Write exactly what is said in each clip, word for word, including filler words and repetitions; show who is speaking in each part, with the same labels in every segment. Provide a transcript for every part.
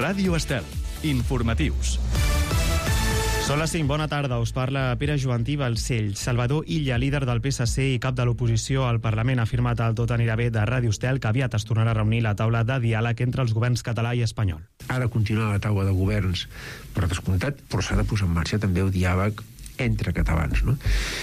Speaker 1: Ràdio Estel. Informatius. Són les cinc. Bona tarda. Us parla Pere Joantí Balcells. Salvador Illa, líder del P S C i cap de l'oposició al Parlament, ha afirmat al Tot anirà bé de Ràdio Estel que aviat es tornarà a reunir la taula de diàleg entre els governs català i espanyol.
Speaker 2: Ha de continuar la taula de governs per descomptat, però s'ha de posar en marxa també el diàleg entre catalans, no?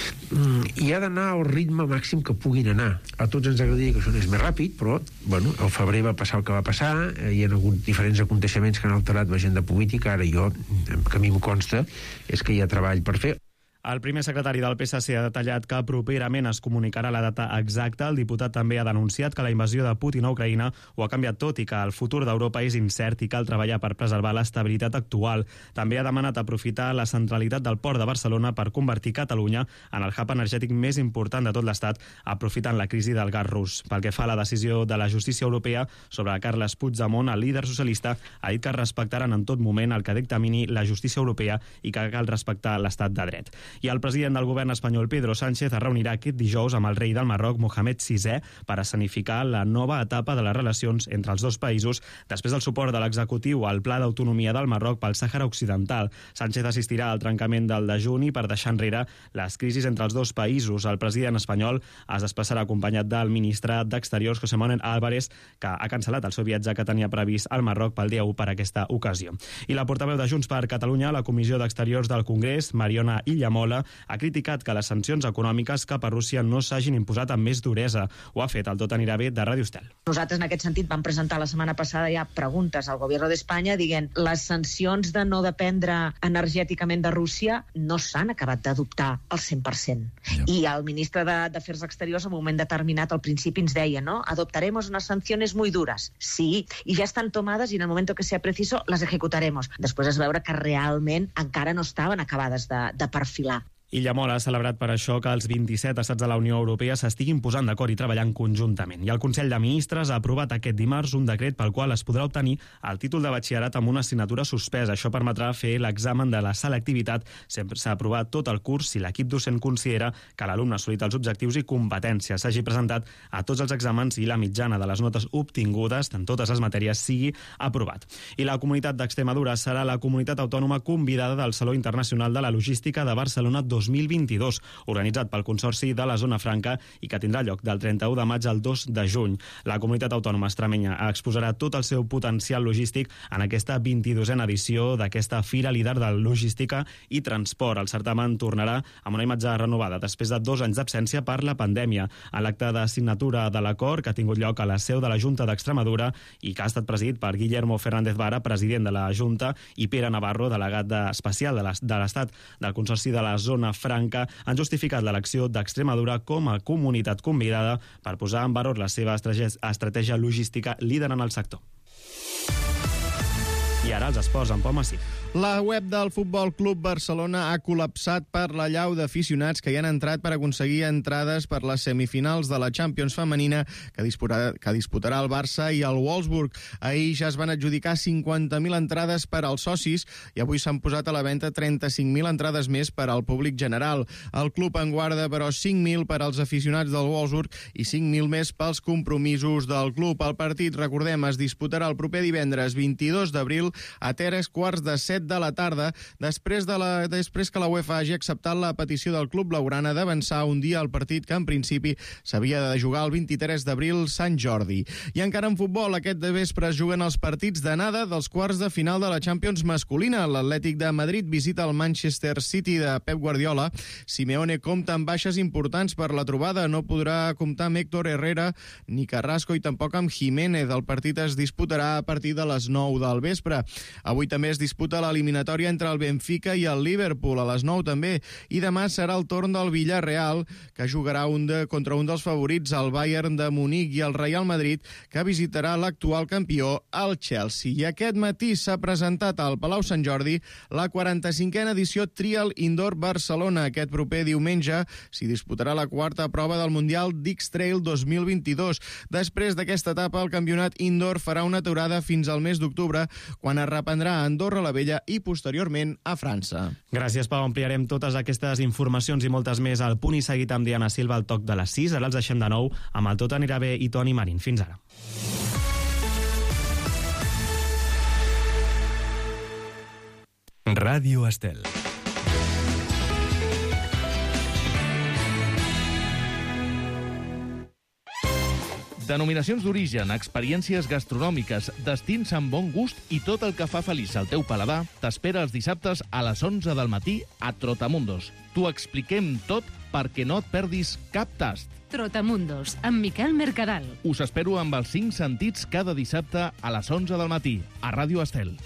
Speaker 2: I ha d'anar al ritme màxim que puguin anar. A tots ens agradaria que això anés més ràpid, però, bueno, al febrer va passar el que va passar, hi ha hagut diferents aconteixements que han alterat l'agenda política. Ara jo, que a mi em consta, és que hi ha treball per fer.
Speaker 1: El primer secretari del P S C ha detallat que properament es comunicarà la data exacta. El diputat també ha denunciat que la invasió de Putin a Ucraïna ho ha canviat tot i que el futur d'Europa és incert i cal treballar per preservar l'estabilitat actual. També ha demanat aprofitar la centralitat del port de Barcelona per convertir Catalunya en el hub energètic més important de tot l'Estat, aprofitant la crisi del gas rus. Pel que fa a la decisió de la justícia europea sobre Carles Puigdemont, el líder socialista ha dit que respectaran en tot moment el que dictamini la justícia europea i que cal respectar l'estat de dret. I el president del govern espanyol, Pedro Sánchez, es reunirà aquest dijous amb el rei del Marroc, Mohamed sisè, per escenificar la nova etapa de les relacions entre els dos països després del suport de l'executiu al Pla d'Autonomia del Marroc pel Sàhara Occidental. Sánchez assistirà al trencament del dejuni per deixar enrere les crisis entre els dos països. El president espanyol es desplaçarà acompanyat del ministre d'Exteriors, José Manuel Álvarez, que ha cancel·lat el seu viatge que tenia previst al Marroc pel dia u per aquesta ocasió. I la portaveu de Junts per Catalunya a la Comissió d'Exteriors del Congrés, Mariona Illamola, ha criticat que les sancions econòmiques cap a Rússia no s'hagin imposat amb més duresa. Ho ha fet el Tot anirà bé de Ràdio Estel.
Speaker 3: Nosaltres en aquest sentit vam presentar la setmana passada ja preguntes al govern d'Espanya dient les sancions de no dependre energèticament de Rússia no s'han acabat d'adoptar al cent per cent. Ja. I el ministre d'Afers Exteriors en un moment determinat al principi ens deia, ¿no? Adoptaremos unas sanciones muy duras. Sí, y ya están tomadas y en el momento que sea preciso las ejecutaremos. Després es veure que realment encara no estaven acabades de, de perfilar.
Speaker 1: Illamola ha celebrat per això que els vint-i-set estats de la Unió Europea s'estiguin posant d'acord i treballant conjuntament. I el Consell de Ministres ha aprovat aquest dimarts un decret pel qual es podrà obtenir el títol de batxillerat amb una assignatura suspesa. Això permetrà fer l'examen de la selectivitat sense aprovar tot el curs si l'equip docent considera que l'alumne ha assolit els objectius i competències, s'hagi presentat a tots els exàmens i la mitjana de les notes obtingudes en totes les matèries sigui aprovat. I la comunitat d'Extremadura serà la comunitat autònoma convidada del Saló Internacional de la Logística de Barcelona dos mil vint-i-dos, organitzat pel Consorci de la Zona Franca i que tindrà lloc del trenta-u de maig al dos de juny. La comunitat autònoma extremenya exposarà tot el seu potencial logístic en aquesta vint-i-dosena edició d'aquesta fira líder de logística i transport. El certamen tornarà amb una imatge renovada després de dos anys d'absència per la pandèmia. En l'acte de signatura de l'acord que ha tingut lloc a la seu de la Junta d'Extremadura i que ha estat presidit per Guillermo Fernández Vara, president de la Junta, i Pere Navarro, delegat especial de l'Estat del Consorci de la Zona Franca, han justificat l'elecció d'Extremadura com a comunitat convidada per posar en valor la seva estratègia logística líder en el sector. I ara els esports amb Pau Massí.
Speaker 4: La web del Futbol Club Barcelona ha col·lapsat per la llau d'aficionats que hi han entrat per aconseguir entrades per les semifinals de la Champions femenina que disputarà, que disputarà el Barça i el Wolfsburg. Ahir ja es van adjudicar cinquanta mil entrades per als socis i avui s'han posat a la venda trenta-cinc mil entrades més per al públic general. El club en guarda, però, cinc mil per als aficionats del Wolfsburg i cinc mil més pels compromisos del club. El partit, recordem, es disputarà el proper divendres vint-i-dos d'abril a tres quarts de set de la tarda, després, de la, després que la UEFA hagi acceptat la petició del club blaugrana d'avançar un dia al partit que en principi s'havia de jugar el vint-i-tres d'abril, Sant Jordi. I encara en futbol, aquest de vespre es juguen els partits d'anada dels quarts de final de la Champions masculina. L'Atlètic de Madrid visita el Manchester City de Pep Guardiola. Simeone compta amb baixes importants per la trobada. No podrà comptar amb Héctor Herrera ni Carrasco i tampoc amb Jiménez. El partit es disputarà a partir de les nou del vespre. Avui també es disputa l'eliminatòria entre el Benfica i el Liverpool, a les nou també, i demà serà el torn del Villarreal, que jugarà un de, contra un dels favorits, el Bayern de Munic, i el Real Madrid, que visitarà l'actual campió, el Chelsea. I aquest matí s'ha presentat al Palau Sant Jordi la quaranta-cinquena edició Trial Indoor Barcelona. Aquest proper diumenge s'hi disputarà la quarta prova del Mundial d'X-Trail dos mil vint-i-dos. Després d'aquesta etapa, el campionat indoor farà una aturada fins al mes d'octubre, quan es reprendrà a Andorra la Vella i posteriorment a França.
Speaker 1: Gràcies, Pau. Ampliarem totes aquestes informacions i moltes més al Punt i Seguit amb Diana Silva al toc de les sis. Ara els deixem de nou amb el Tot anirà bé i Toni Marín. Fins ara.
Speaker 5: Ràdio Estel.
Speaker 6: Denominacions d'origen, experiències gastronòmiques, destins amb bon gust i tot el que fa feliç al teu paladar t'espera els dissabtes a les onze del matí a Trotamundos. T'ho expliquem tot perquè no et perdis cap tast.
Speaker 7: Trotamundos, amb Miquel Mercadal.
Speaker 6: Us espero amb els cinc sentits cada dissabte a les onze del matí a Ràdio Estel.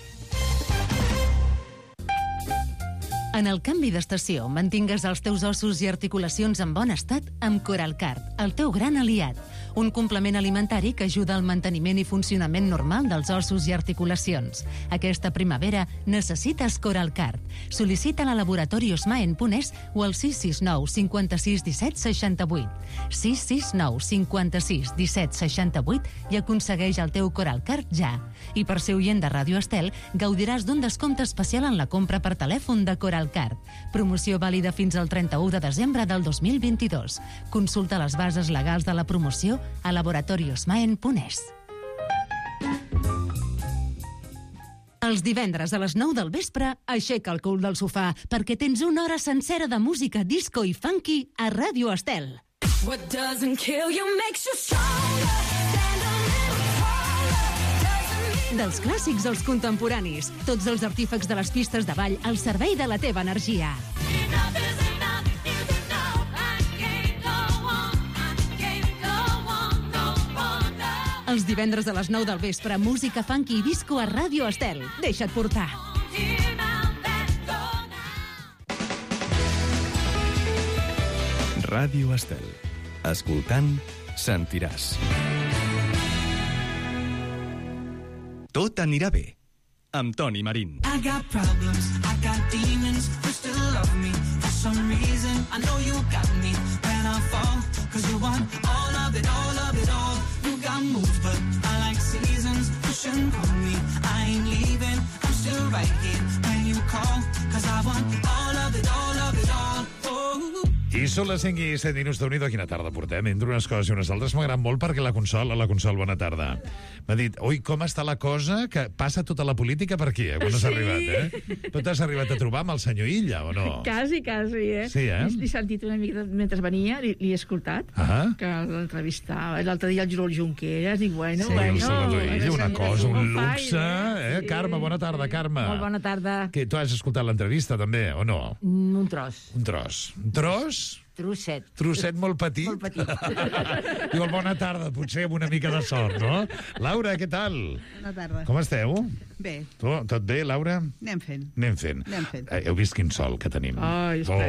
Speaker 7: En el canvi d'estació, mantingues els teus ossos i articulacions en bon estat amb Coralcart, el teu gran aliat. Un complement alimentari que ajuda al manteniment i funcionament normal dels ossos i articulacions. Aquesta primavera necessites Coralcart. Sol·licita-la a Laboratori Osmaen punt es o al sis sis nou cinquanta-sis disset seixanta-vuit. sis sis nou cinquanta-sis disset seixanta-vuit i aconsegueix el teu Coralcart ja. I per ser oient de Ràdio Estel, gaudiràs d'un descompte especial en la compra per telèfon de Coralcart. Promoció vàlida fins al trenta-u de desembre del dos mil vint-i-dos. Consulta les bases legals de la promoció a Laboratori Osmaen punt es. Els divendres a les nou del vespre, aixeca el cul del sofà perquè tens una hora sencera de música disco i funky a Ràdio Estel. What doesn't kill you makes you stronger. Dels clàssics als contemporanis, tots els artífecs de les pistes de ball al servei de la teva energia. Els divendres a les nou del vespre, música funky i disco a Ràdio Estel. Deixa't portar.
Speaker 5: Ràdio Estel. Escoltant, sentiràs. Tot anirà bé, amb Toni Marín.
Speaker 8: I got problems, I got demons, you still love me. For some reason, I know you got me. When I fall, cause you want all of it, all of it all. You got moves, but I like seasons. Push and pull me, I ain't leaving. I'm still right here when you call. Cause I want all of it, all of it all. Oh.
Speaker 9: I són les cinc i set minuts d'Unido. Quina tarda portem, entre unes coses i unes altres. M'agrada molt perquè la Consol, la Consol, bona tarda, m'ha dit, ui, com està la cosa, que passa tota la política per aquí, eh, quan has
Speaker 10: Sí.
Speaker 9: arribat, eh? Però t'has arribat a trobar amb el senyor Illa, o no?
Speaker 10: Quasi, quasi, eh?
Speaker 9: Sí, eh?
Speaker 10: L'he sentit una mica mentre venia, li, li he escoltat,
Speaker 9: Ah.
Speaker 10: que l'entrevistava. L'altre dia el Joel Junqueras, dic, bueno,
Speaker 9: Sí,
Speaker 10: bueno...
Speaker 9: el Salvador Illa, una cosa, un
Speaker 10: com
Speaker 9: luxe, eh?
Speaker 10: Sí.
Speaker 9: Carme, bona tarda, Carme.
Speaker 11: Molt bona tarda.
Speaker 9: Que tu has escoltat l'entrevista, també, o no?
Speaker 11: Mm, Un tros.
Speaker 9: Un tros. Un tros?
Speaker 11: Trosset.
Speaker 9: Trosset molt petit?
Speaker 11: Molt petit.
Speaker 9: Diu, bona tarda, potser amb una mica de sort, no? Laura, què tal?
Speaker 12: Bona tarda.
Speaker 9: Com esteu?
Speaker 12: Bé,
Speaker 9: Tu, tot bé, Laura?
Speaker 12: anem fent.
Speaker 9: Anem fent.
Speaker 12: Anem fent.
Speaker 9: Eh, heu vist quin sol que tenim?
Speaker 10: Ai,
Speaker 9: oh,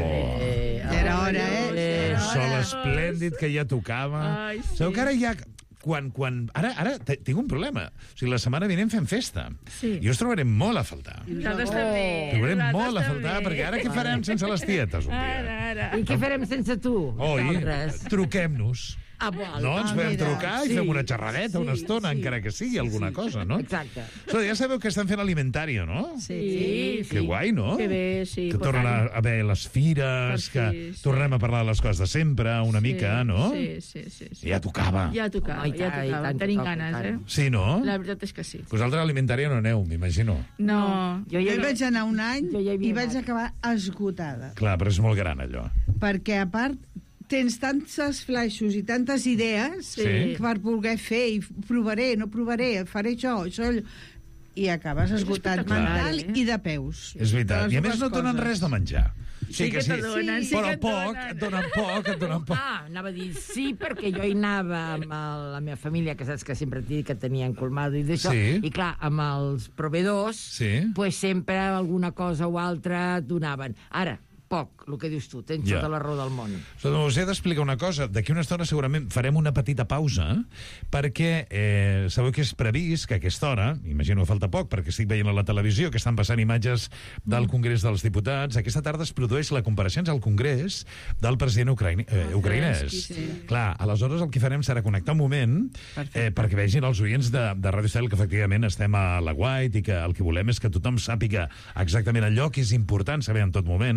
Speaker 12: Ja era hora, eh?
Speaker 9: un sol esplèndid que ja tocava.
Speaker 10: Ai, sí.
Speaker 9: Sabeu que ara ja... Quan, quan, ara ara t- tinc un problema. O sigui, la setmana vinent fem festa.
Speaker 10: Sí.
Speaker 9: I us trobarem molt a faltar.
Speaker 10: Nosaltres també.
Speaker 9: Trobarem
Speaker 10: Nosaltres
Speaker 9: molt a faltar,
Speaker 10: també.
Speaker 9: perquè ara què farem sense les tietes un
Speaker 10: Ara,
Speaker 9: dia?
Speaker 10: ara.
Speaker 11: I què farem sense tu?
Speaker 9: Oi,
Speaker 11: nosaltres?
Speaker 9: truquem-nos.
Speaker 11: Ah, val.
Speaker 9: No, ens
Speaker 12: Ah,
Speaker 9: podem
Speaker 12: mira.
Speaker 9: trucar i
Speaker 11: Sí,
Speaker 9: fem una xerradeta, una
Speaker 11: sí,
Speaker 9: estona,
Speaker 11: sí.
Speaker 9: encara que sigui alguna cosa, no?
Speaker 11: Exacte.
Speaker 9: Escolta, ja sabeu que estan fent Alimentario, no?
Speaker 10: Sí,
Speaker 9: Que guai, no?
Speaker 10: Que bé, sí.
Speaker 9: Que
Speaker 10: pot
Speaker 9: tornen a
Speaker 10: anar.
Speaker 9: haver les fires,
Speaker 10: Per
Speaker 9: que
Speaker 10: fi, sí.
Speaker 9: tornem a parlar de les coses de sempre, una mica, no?
Speaker 10: Sí, sí, sí. sí.
Speaker 9: Ja tocava.
Speaker 10: Ja tocava,
Speaker 11: Home, i
Speaker 10: ja
Speaker 11: tant, i
Speaker 10: tocava.
Speaker 11: tant,
Speaker 10: Tenim
Speaker 11: toca,
Speaker 10: ganes,
Speaker 11: i
Speaker 10: eh?
Speaker 11: tant.
Speaker 9: Sí, no?
Speaker 10: La veritat és que sí.
Speaker 9: Vosaltres a Alimentario no aneu, m'imagino.
Speaker 10: No.
Speaker 11: Jo
Speaker 12: Jo
Speaker 11: ja
Speaker 12: hi vaig anar un any
Speaker 11: Jo ja hi havia
Speaker 12: i vaig
Speaker 11: anat.
Speaker 12: acabar esgotada.
Speaker 9: Clar, però és molt gran, allò.
Speaker 12: Perquè, a part, tens tantes flaixos i tantes idees
Speaker 9: Sí.
Speaker 12: que per voler fer, i provaré, no provaré, faré això, això, allò, i acabes esgotat
Speaker 9: espectacular,
Speaker 12: mental
Speaker 10: eh?
Speaker 12: i de peus.
Speaker 9: És veritat.
Speaker 12: De les
Speaker 9: I a més
Speaker 12: dues
Speaker 9: no et donen
Speaker 12: coses.
Speaker 9: res de menjar.
Speaker 10: Sí que te donen, sí
Speaker 9: Però
Speaker 10: que et
Speaker 9: poc,
Speaker 10: donen.
Speaker 9: et donen poc, et donen poc.
Speaker 11: Ah, anava a dir sí, perquè jo hi anava amb el, la meva família, que saps que sempre t'he dit que tenien colmado i d'això,
Speaker 9: Sí.
Speaker 11: i clar, amb els proveedors,
Speaker 9: Sí.
Speaker 11: pues sempre alguna cosa o altra et donaven. Ara, poc, el que dius tu, tens
Speaker 9: Ja.
Speaker 11: tota la raó del món.
Speaker 9: Doncs us he d'explicar una cosa. D'aquí una estona segurament farem una petita pausa perquè eh, sabeu que és previst que a aquesta hora, imagino que falta poc perquè estic veient a la televisió que estan passant imatges del Congrés dels Diputats, aquesta tarda es produeix la compareixença al Congrés del president ucraïni, eh, ucraïnès.
Speaker 10: sí.
Speaker 9: Clar, aleshores el que farem serà connectar un moment eh, perquè vegin els oients de, de Ràdio Estel que efectivament estem a la White i que el que volem és que tothom sàpiga exactament allò que és important saber en tot moment.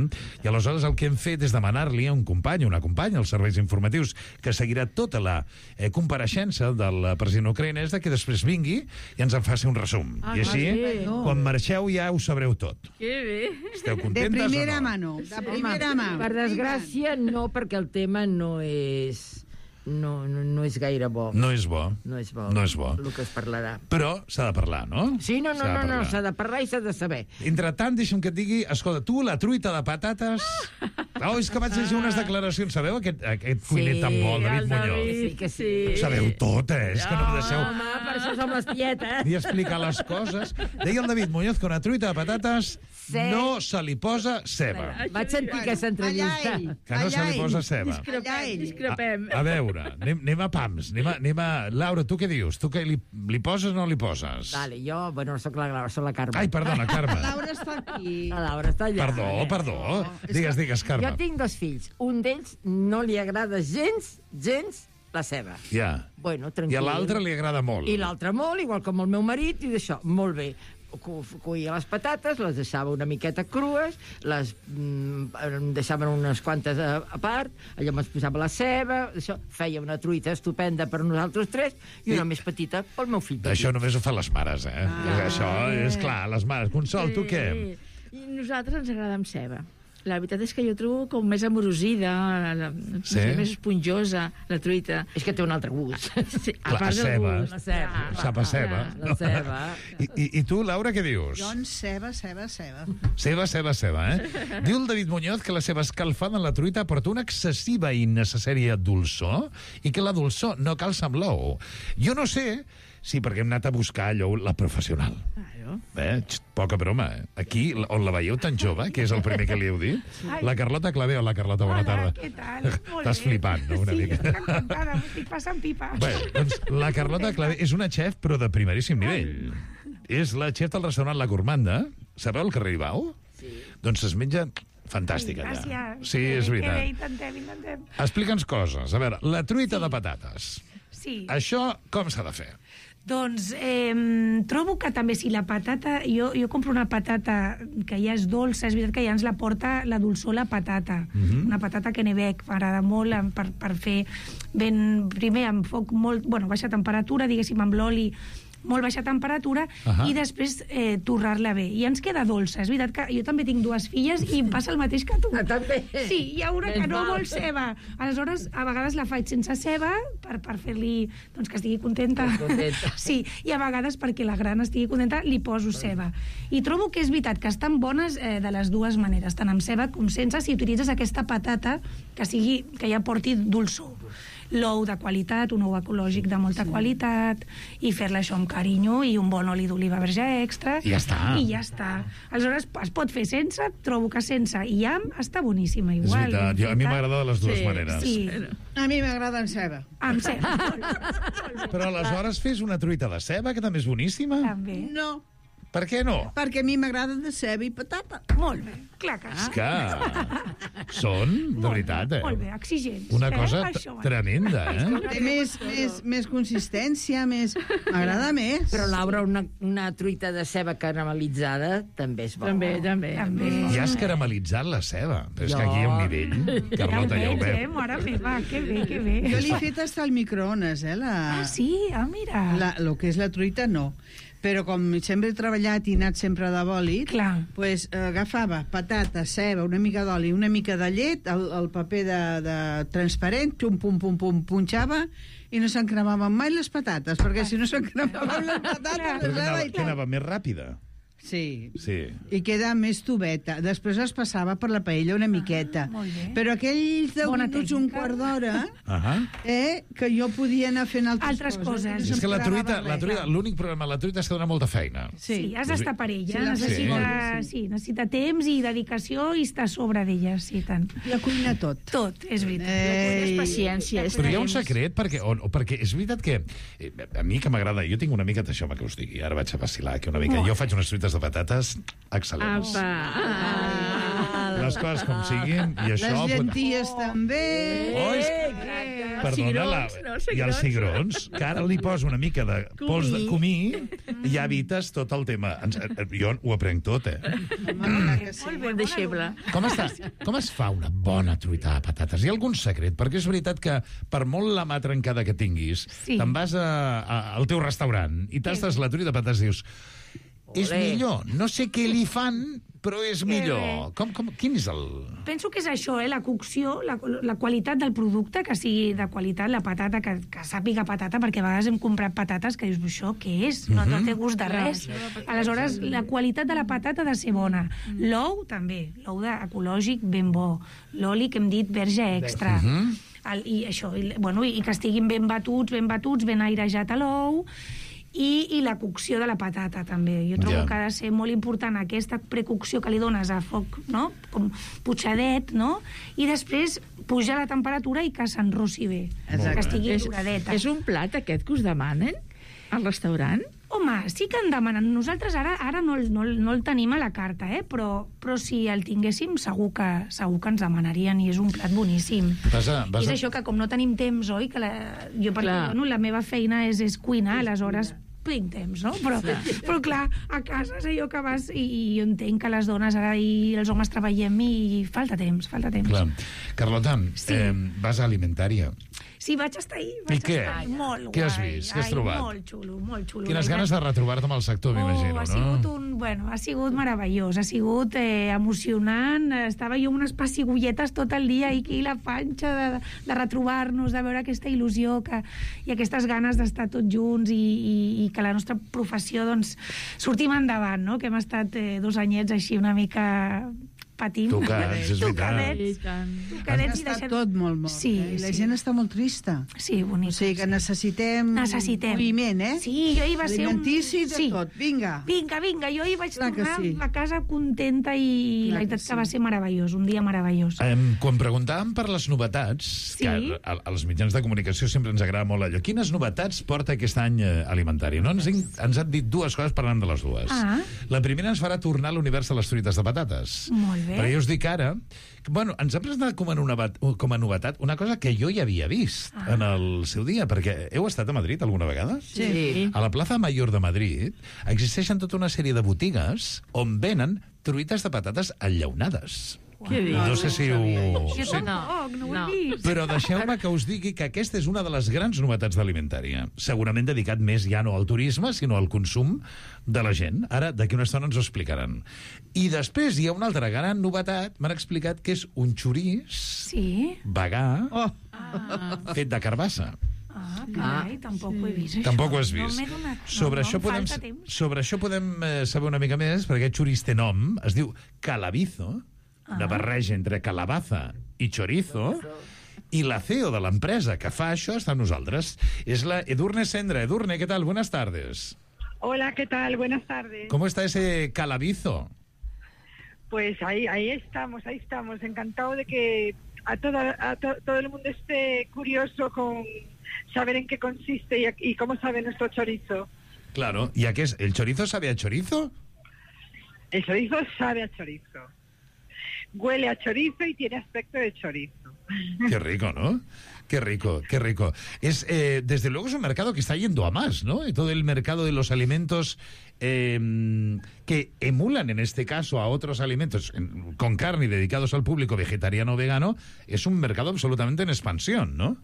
Speaker 9: I aleshores el que hem fet és demanar-li a un company, una companya, als serveis informatius, que seguirà tota la eh, compareixença del president ucraïnès, que després vingui i ens en faci un resum.
Speaker 10: Ah,
Speaker 9: I així,
Speaker 10: sí.
Speaker 9: quan marxeu ja ho sabreu tot.
Speaker 10: Que bé.
Speaker 9: Esteu
Speaker 12: De
Speaker 9: contentes
Speaker 12: primera
Speaker 9: o no?
Speaker 12: mano, de primera mà.
Speaker 11: Per desgràcia, no, perquè el tema no és... No, no, no és gaire bo.
Speaker 9: No és bo.
Speaker 11: No és bo.
Speaker 9: No és bo.
Speaker 11: El que es parlarà.
Speaker 9: Però s'ha de parlar, no?
Speaker 11: Sí, no, no,
Speaker 9: S'ha de
Speaker 11: no, no,
Speaker 9: parlar.
Speaker 11: s'ha de parlar i s'ha de saber.
Speaker 9: Entretant, deixa'm que et digui, escolta, tu, la truita de patates... Oh, és que vaig llegir unes declaracions. Sabeu aquest, aquest cuiner tan bo, el David Muñoz?
Speaker 11: Sí, que sí.
Speaker 9: Ho sabeu tot, eh? És que no em deixeu
Speaker 11: Home, per això som les tietes.
Speaker 9: ni explicar les coses. Deia el David Muñoz que una truita de patates
Speaker 11: Sí.
Speaker 9: no se li posa ceba.
Speaker 11: Vaig sentir aquesta entrevista.
Speaker 9: Que no se li posa ceba.
Speaker 10: Discrepem, discrepem.
Speaker 9: A veure, anem, anem a pams. Anem a, anem a... Laura, tu què dius? Tu què li, li poses o no li poses?
Speaker 11: Vale, jo, bueno, no soc la Laura, soc la Carme.
Speaker 9: Ai, perdona, Carme.
Speaker 12: La Laura està aquí.
Speaker 11: La Laura està allà.
Speaker 9: Perdó, perdó. Digues, digues, Carme.
Speaker 11: Jo tinc dos fills. Un d'ells no li agrada gens, gens la ceba.
Speaker 9: Ja.
Speaker 11: Bueno,
Speaker 9: I
Speaker 11: tranquil.
Speaker 9: a l'altre li agrada molt.
Speaker 11: I l'altre molt, igual com el meu marit, i d'això, molt bé. Co- Coïa les patates, les deixava una miqueta crues, les mm, em deixaven unes quantes a, a part, allò es posava la ceba, això, feia una truita estupenda per nosaltres tres i una més petita pel meu fill petit.
Speaker 9: Això només ho fan les mares, eh? Ah. Això és clar, les mares. Consol, tu què?
Speaker 10: I nosaltres ens agrada amb ceba. La veritat és que jo trobo com més amorosida, la,
Speaker 9: Sí?
Speaker 10: més esponjosa, la truita.
Speaker 11: És que té un altre gust.
Speaker 10: Sí, a
Speaker 9: Clar,
Speaker 10: part del
Speaker 9: ceba.
Speaker 10: gust.
Speaker 11: La ceba.
Speaker 9: Sap a ceba.
Speaker 11: La ceba.
Speaker 9: I, i, I tu, Laura, què dius?
Speaker 12: Jo en ceba, ceba, ceba.
Speaker 9: Ceba, ceba, ceba, eh? Diu el David Muñoz que la seva escalfada en la truita porta una excessiva i innecessària dolçor i que la dolçor no calça amb l'ou. Jo no sé si perquè hem anat a buscar allò, la professional.
Speaker 10: Claro.
Speaker 9: Eh? Xt, poca broma, eh? Aquí, on la veieu tan jove, que és el primer que li heu dit, la Carlota Clavé. Hola, Carlota, bona tarda.
Speaker 13: Què tal? Molt
Speaker 9: Estàs
Speaker 13: bé.
Speaker 9: flipant, no?, una
Speaker 13: sí,
Speaker 9: mica.
Speaker 13: Sí, estic encantada, m'estic passant pipa.
Speaker 9: Bé, doncs la Carlota Clavé és una xef, però de primeríssim nivell. És la xef del restaurant La Gourmanda. Sabeu el carrer Ibau? Sí. Doncs es menja fantàstic, allà.
Speaker 13: Gràcies.
Speaker 9: Sí, és
Speaker 13: Que bé,
Speaker 9: veritat.
Speaker 13: intentem, intentem.
Speaker 9: Explica'ns coses. A veure, la truita sí. de patates.
Speaker 13: Sí.
Speaker 9: Això com s'ha de fer?
Speaker 13: Doncs eh, trobo que també si la patata... Jo, jo compro una patata que ja és dolça, és veritat que ja ens la porta la dolçor la patata.
Speaker 14: Mhm.
Speaker 13: Una patata Kennebec, m'agrada molt em- per, per fer ben... Primer amb foc molt... Bueno, baixa temperatura, diguéssim, amb l'oli molt baixa temperatura,
Speaker 14: Ahà.
Speaker 13: i després eh, torrar-la bé. I ens queda dolça. És veritat que jo també tinc dues filles i em passa el mateix que tu.
Speaker 11: Ah, també?
Speaker 13: Sí, hi ha una
Speaker 11: Més
Speaker 13: que no
Speaker 11: val.
Speaker 13: vol ceba. Aleshores, a vegades la faig sense ceba per, per fer-li doncs, que estigui contenta.
Speaker 11: Contenta.
Speaker 13: Sí, i a vegades perquè la gran estigui contenta li poso ceba. I trobo que és veritat que estan bones eh, de les dues maneres, tant amb ceba com sense, si utilitzes aquesta patata que sigui que ja porti dolçor. L'ou de qualitat, un ou ecològic de molta sí. qualitat, i fer-la això amb carinyo i un bon oli d'oliva verge extra.
Speaker 9: I ja està.
Speaker 13: I ja està. Aleshores, es pot fer sense, trobo que sense i amb està boníssima
Speaker 9: És
Speaker 13: igual.
Speaker 9: veritat, jo, a mi m'agrada de les dues
Speaker 13: Sí,
Speaker 9: maneres.
Speaker 13: sí.
Speaker 12: A mi m'agrada en ceba.
Speaker 13: Amb ceba.
Speaker 9: Però aleshores fes una truita de ceba, que també és boníssima.
Speaker 13: També.
Speaker 12: No,
Speaker 9: Per què no?
Speaker 12: perquè a mi m'agrada de ceba i patata.
Speaker 13: Molt bé, clar que
Speaker 9: És
Speaker 13: sí.
Speaker 9: que són, de veritat, eh?
Speaker 13: Molt bé, exigents.
Speaker 9: Una
Speaker 13: eh?
Speaker 9: cosa
Speaker 13: Això, eh?
Speaker 9: tremenda, eh?
Speaker 12: Té més, més, més consistència, més... M'agrada més.
Speaker 11: Però, Laura, una, una truita de ceba caramelitzada també és bona.
Speaker 10: També, també.
Speaker 13: també.
Speaker 9: Ja has caramelitzat la ceba. Però és que
Speaker 11: Jo.
Speaker 9: aquí hi ha un nivell. Carlota, ja ho
Speaker 13: veig, eh?
Speaker 9: veu.
Speaker 13: Mare meva, que bé, que bé.
Speaker 12: Jo l'he fet hasta al microones, eh? La...
Speaker 13: Ah, sí? Ah, mira.
Speaker 12: La, lo que és la truita, no. Però com sempre he treballat i he anat sempre de bòlit,
Speaker 13: Clar.
Speaker 12: pues, eh, agafava patata, ceba, una mica d'oli, una mica de llet, el, el paper de, de transparent, pum, pum, pum, pum, punxava, i no se'n cremaven mai les patates, perquè si no se'n cremaven les patates...
Speaker 9: Però
Speaker 12: les
Speaker 9: que anava,
Speaker 12: anava-
Speaker 9: que anava més ràpida.
Speaker 12: Sí.
Speaker 9: Sí.
Speaker 12: I queda més tubeta. Després es passava per la paella una miqueta.
Speaker 13: molt bé.
Speaker 12: Però aquells deu
Speaker 13: Bona
Speaker 12: minuts, un
Speaker 13: tècnica.
Speaker 12: quart d'hora,
Speaker 9: Ahà.
Speaker 12: eh, que jo podia anar fent altres,
Speaker 13: Altres coses.
Speaker 9: És que la
Speaker 12: se'm
Speaker 9: truita,
Speaker 12: quedava
Speaker 9: la
Speaker 12: res.
Speaker 9: truita, l'únic problema de la truita és que dona molta feina.
Speaker 13: Sí, sí has d'estar per ella.
Speaker 12: Sí, la
Speaker 13: necessita,
Speaker 12: feina.
Speaker 13: sí, necessita temps i dedicació i estar a sobre d'ella, sí, tant.
Speaker 12: La cuina tot.
Speaker 13: Tot, és veritat.
Speaker 12: Ei.
Speaker 10: És paciència. És
Speaker 9: Però hi ha un
Speaker 10: temps.
Speaker 9: secret, perquè, o, o perquè és veritat que eh, a mi que m'agrada, jo tinc una mica d'això que us digui, ara vaig a vacilar aquí una mica.
Speaker 13: Molt
Speaker 9: Jo faig unes truites de patates excel·lents.
Speaker 10: Apa.
Speaker 9: les coses com siguin, i això...
Speaker 12: Les llenties pot... també.
Speaker 9: Oh, és... Perdona, la...
Speaker 10: no,
Speaker 9: i els cigrons, que ara li poso una mica de pols de comí i ja evites tot el tema. Ens, jo ho aprenc tot, eh?
Speaker 10: Molt ben deixeble.
Speaker 9: Com, està, com es fa una bona truita de patates? Hi ha algun secret? Perquè és veritat que per molt la mà trencada que tinguis,
Speaker 13: Sí.
Speaker 9: te'n vas a, a, al teu restaurant i tastes la truita de patates i dius és
Speaker 11: Olé.
Speaker 9: millor, no sé què li fan, però és millor.
Speaker 13: bé.
Speaker 9: Com, com, quin és el...
Speaker 13: Penso que és això, eh? La cocció, la, la qualitat del producte, que sigui de qualitat, la patata, que, que sàpiga patata, perquè a vegades hem comprat patates que dius, això què és? No, no té gust de res. Aleshores, la qualitat de la patata ha de ser bona. L'ou, també. L'ou de- ecològic, ben bo. L'oli, que hem dit, verge extra. El, I això, i, bueno, i que estiguin ben batuts, ben batuts, ben airejat a l'ou, i, i la cocció de la patata, també. Jo trobo
Speaker 9: Ja.
Speaker 13: que ha de ser molt important aquesta precocció que li dones a foc, no?, com putxadet, no?, i després pujar la temperatura i que s'enrossi bé,
Speaker 12: Exacte.
Speaker 13: que estigui
Speaker 10: És,
Speaker 13: doradeta.
Speaker 10: és un plat aquest que us demanen al restaurant?
Speaker 13: Home, sí que en demanen. Nosaltres ara ara no, el- no, el- no el tenim a la carta, eh? però, però si el tinguéssim segur que, segur que ens demanarien, i és un plat boníssim.
Speaker 9: Vas a, vas
Speaker 13: I és
Speaker 9: a...
Speaker 13: això que com no tenim temps, oi? Que la, jo, perquè,
Speaker 10: Clar.
Speaker 13: bueno, la meva feina és, és cuinar, aleshores tinc temps, no? Però, però clar, a casa és allò que vas... I, i jo entenc que les dones ara i els homes treballem i falta temps, falta temps.
Speaker 9: Clar. Carlota,
Speaker 13: Sí.
Speaker 9: eh, vas a Alimentària.
Speaker 13: Sí, vaig estar ahir.
Speaker 9: I
Speaker 13: Vaig
Speaker 9: què?
Speaker 13: estar ahir. Molt
Speaker 9: Què has
Speaker 13: guai.
Speaker 9: vist? Què has
Speaker 13: Ai,
Speaker 9: trobat?
Speaker 13: Molt xulo, molt xulo.
Speaker 9: Quines
Speaker 13: La
Speaker 9: ganes de retrobar-te amb el sector, m'imagino,
Speaker 13: Oh, ha
Speaker 9: no?
Speaker 13: sigut un, bueno, ha sigut meravellós, ha sigut eh, emocionant. Estava jo amb unes pessigolletes tot el dia aquí, la panxa de, de retrobar-nos, de veure aquesta il·lusió que, i aquestes ganes d'estar tots junts i, i, i que la nostra professió doncs, sortim endavant, no? Que hem estat eh, dos anyets així una mica patint.
Speaker 9: Tocats, és veritat.
Speaker 10: I tant.
Speaker 13: Tocadets i
Speaker 12: Està
Speaker 13: deixant...
Speaker 12: tot molt mort,
Speaker 13: Sí,
Speaker 12: eh? I la
Speaker 13: sí.
Speaker 12: gent està molt trista.
Speaker 13: Sí, bonic.
Speaker 12: O sigui que necessitem,
Speaker 13: Necessitem.
Speaker 12: moviment, eh?
Speaker 13: Sí, jo hi va ser un...
Speaker 12: Alimentici de
Speaker 13: Sí.
Speaker 12: tot, vinga.
Speaker 13: Vinga, vinga, jo hi vaig
Speaker 12: Clar que
Speaker 13: tornar
Speaker 12: sí.
Speaker 13: a casa contenta i
Speaker 12: Clar
Speaker 13: la
Speaker 12: que
Speaker 13: veritat que,
Speaker 12: sí.
Speaker 13: va ser meravellós, un dia meravellós.
Speaker 9: Um, quan preguntàvem per les novetats,
Speaker 13: Sí.
Speaker 9: que a, als mitjans de comunicació sempre ens agrada molt allò, quines novetats porta aquest any eh, Alimentària? No? Ens, ens han dit dues coses, parlant de les dues.
Speaker 13: Ah.
Speaker 9: La primera ens farà tornar a l'univers de les truites de patates.
Speaker 13: Molt bé.
Speaker 9: Però jo us dic ara, que, bueno, ens ha presentat com a, novetat, com a novetat una cosa que jo ja havia vist
Speaker 13: Ah.
Speaker 9: en el seu dia, perquè heu estat a Madrid alguna vegada?
Speaker 10: Sí.
Speaker 9: A la plaça Mayor de Madrid existeixen tota una sèrie de botigues on venen truites de patates enllaunades.
Speaker 10: Què dius?
Speaker 9: No sé si ho...
Speaker 13: Jo
Speaker 9: Sí.
Speaker 13: tampoc, no ho
Speaker 10: No.
Speaker 13: he vist.
Speaker 9: Però deixeu-me que us digui que aquesta és una de les grans novetats d'Alimentària. Segurament dedicat més ja no al turisme, sinó al consum de la gent. Ara, d'aquí una estona ens ho explicaran. I després hi ha una altra gran novetat, m'han explicat que és un xorís
Speaker 13: Sí?
Speaker 9: vegà
Speaker 12: Oh,
Speaker 10: Ah.
Speaker 9: fet de carbassa.
Speaker 13: Ah, carai, tampoc ho he vist, això.
Speaker 9: Tampoc ho has
Speaker 13: No
Speaker 9: vist.
Speaker 13: m'he donat...
Speaker 9: Sobre,
Speaker 13: no,
Speaker 9: això
Speaker 13: no, em
Speaker 9: podem,
Speaker 13: falta temps.
Speaker 9: sobre això podem eh, saber una mica més, perquè aquest xorís té nom, es diu calabizo, de
Speaker 13: Ah.
Speaker 9: barreja entre calabaza i chorizo, i la C E O de l'empresa que fa això està amb nosaltres. És la Edurne Sendra. Edurne, ¿qué tal? Buenas tardes.
Speaker 14: Hola, ¿qué tal? Buenas tardes.
Speaker 9: ¿Cómo está ese calabizo?
Speaker 14: Pues ahí, ahí estamos, ahí estamos. Encantado de que a, toda, a to- todo el mundo esté curioso con saber en qué consiste y, a- y cómo sabe nuestro chorizo.
Speaker 9: Claro. ¿Y a qué es? ¿El chorizo sabe a chorizo?
Speaker 14: El chorizo sabe a chorizo. Huele a chorizo y tiene aspecto de chorizo.
Speaker 9: Qué rico, ¿no? Qué rico, qué rico. Es, eh, desde luego es un mercado que está yendo a más, ¿no? Y todo el mercado de los alimentos eh, que emulan, en este caso, a otros alimentos en- con carne y dedicados al público vegetariano o vegano, es un mercado absolutamente en expansión, ¿no?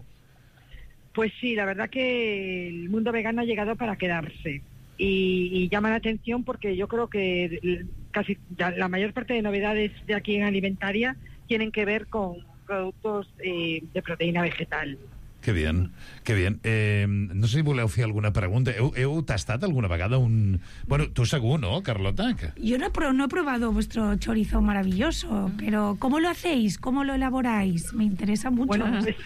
Speaker 14: Pues sí, la verdad que el mundo vegano ha llegado para quedarse. Y, y llama la atención porque yo creo que el- casi ya la mayor parte de novedades de aquí en Alimentaria tienen que ver con productos eh, de proteína vegetal.
Speaker 9: Que bien, que bien. Eh, no sé si voleu fer alguna pregunta. Heu, heu tastat alguna vegada un... Bueno, tu segur, ¿no, Carlota? Que-
Speaker 13: Yo no, he pro- no he probado vuestro chorizo maravilloso, pero ¿cómo lo hacéis? ¿Cómo lo elaboráis? Me interesa mucho.
Speaker 14: Bueno, pues-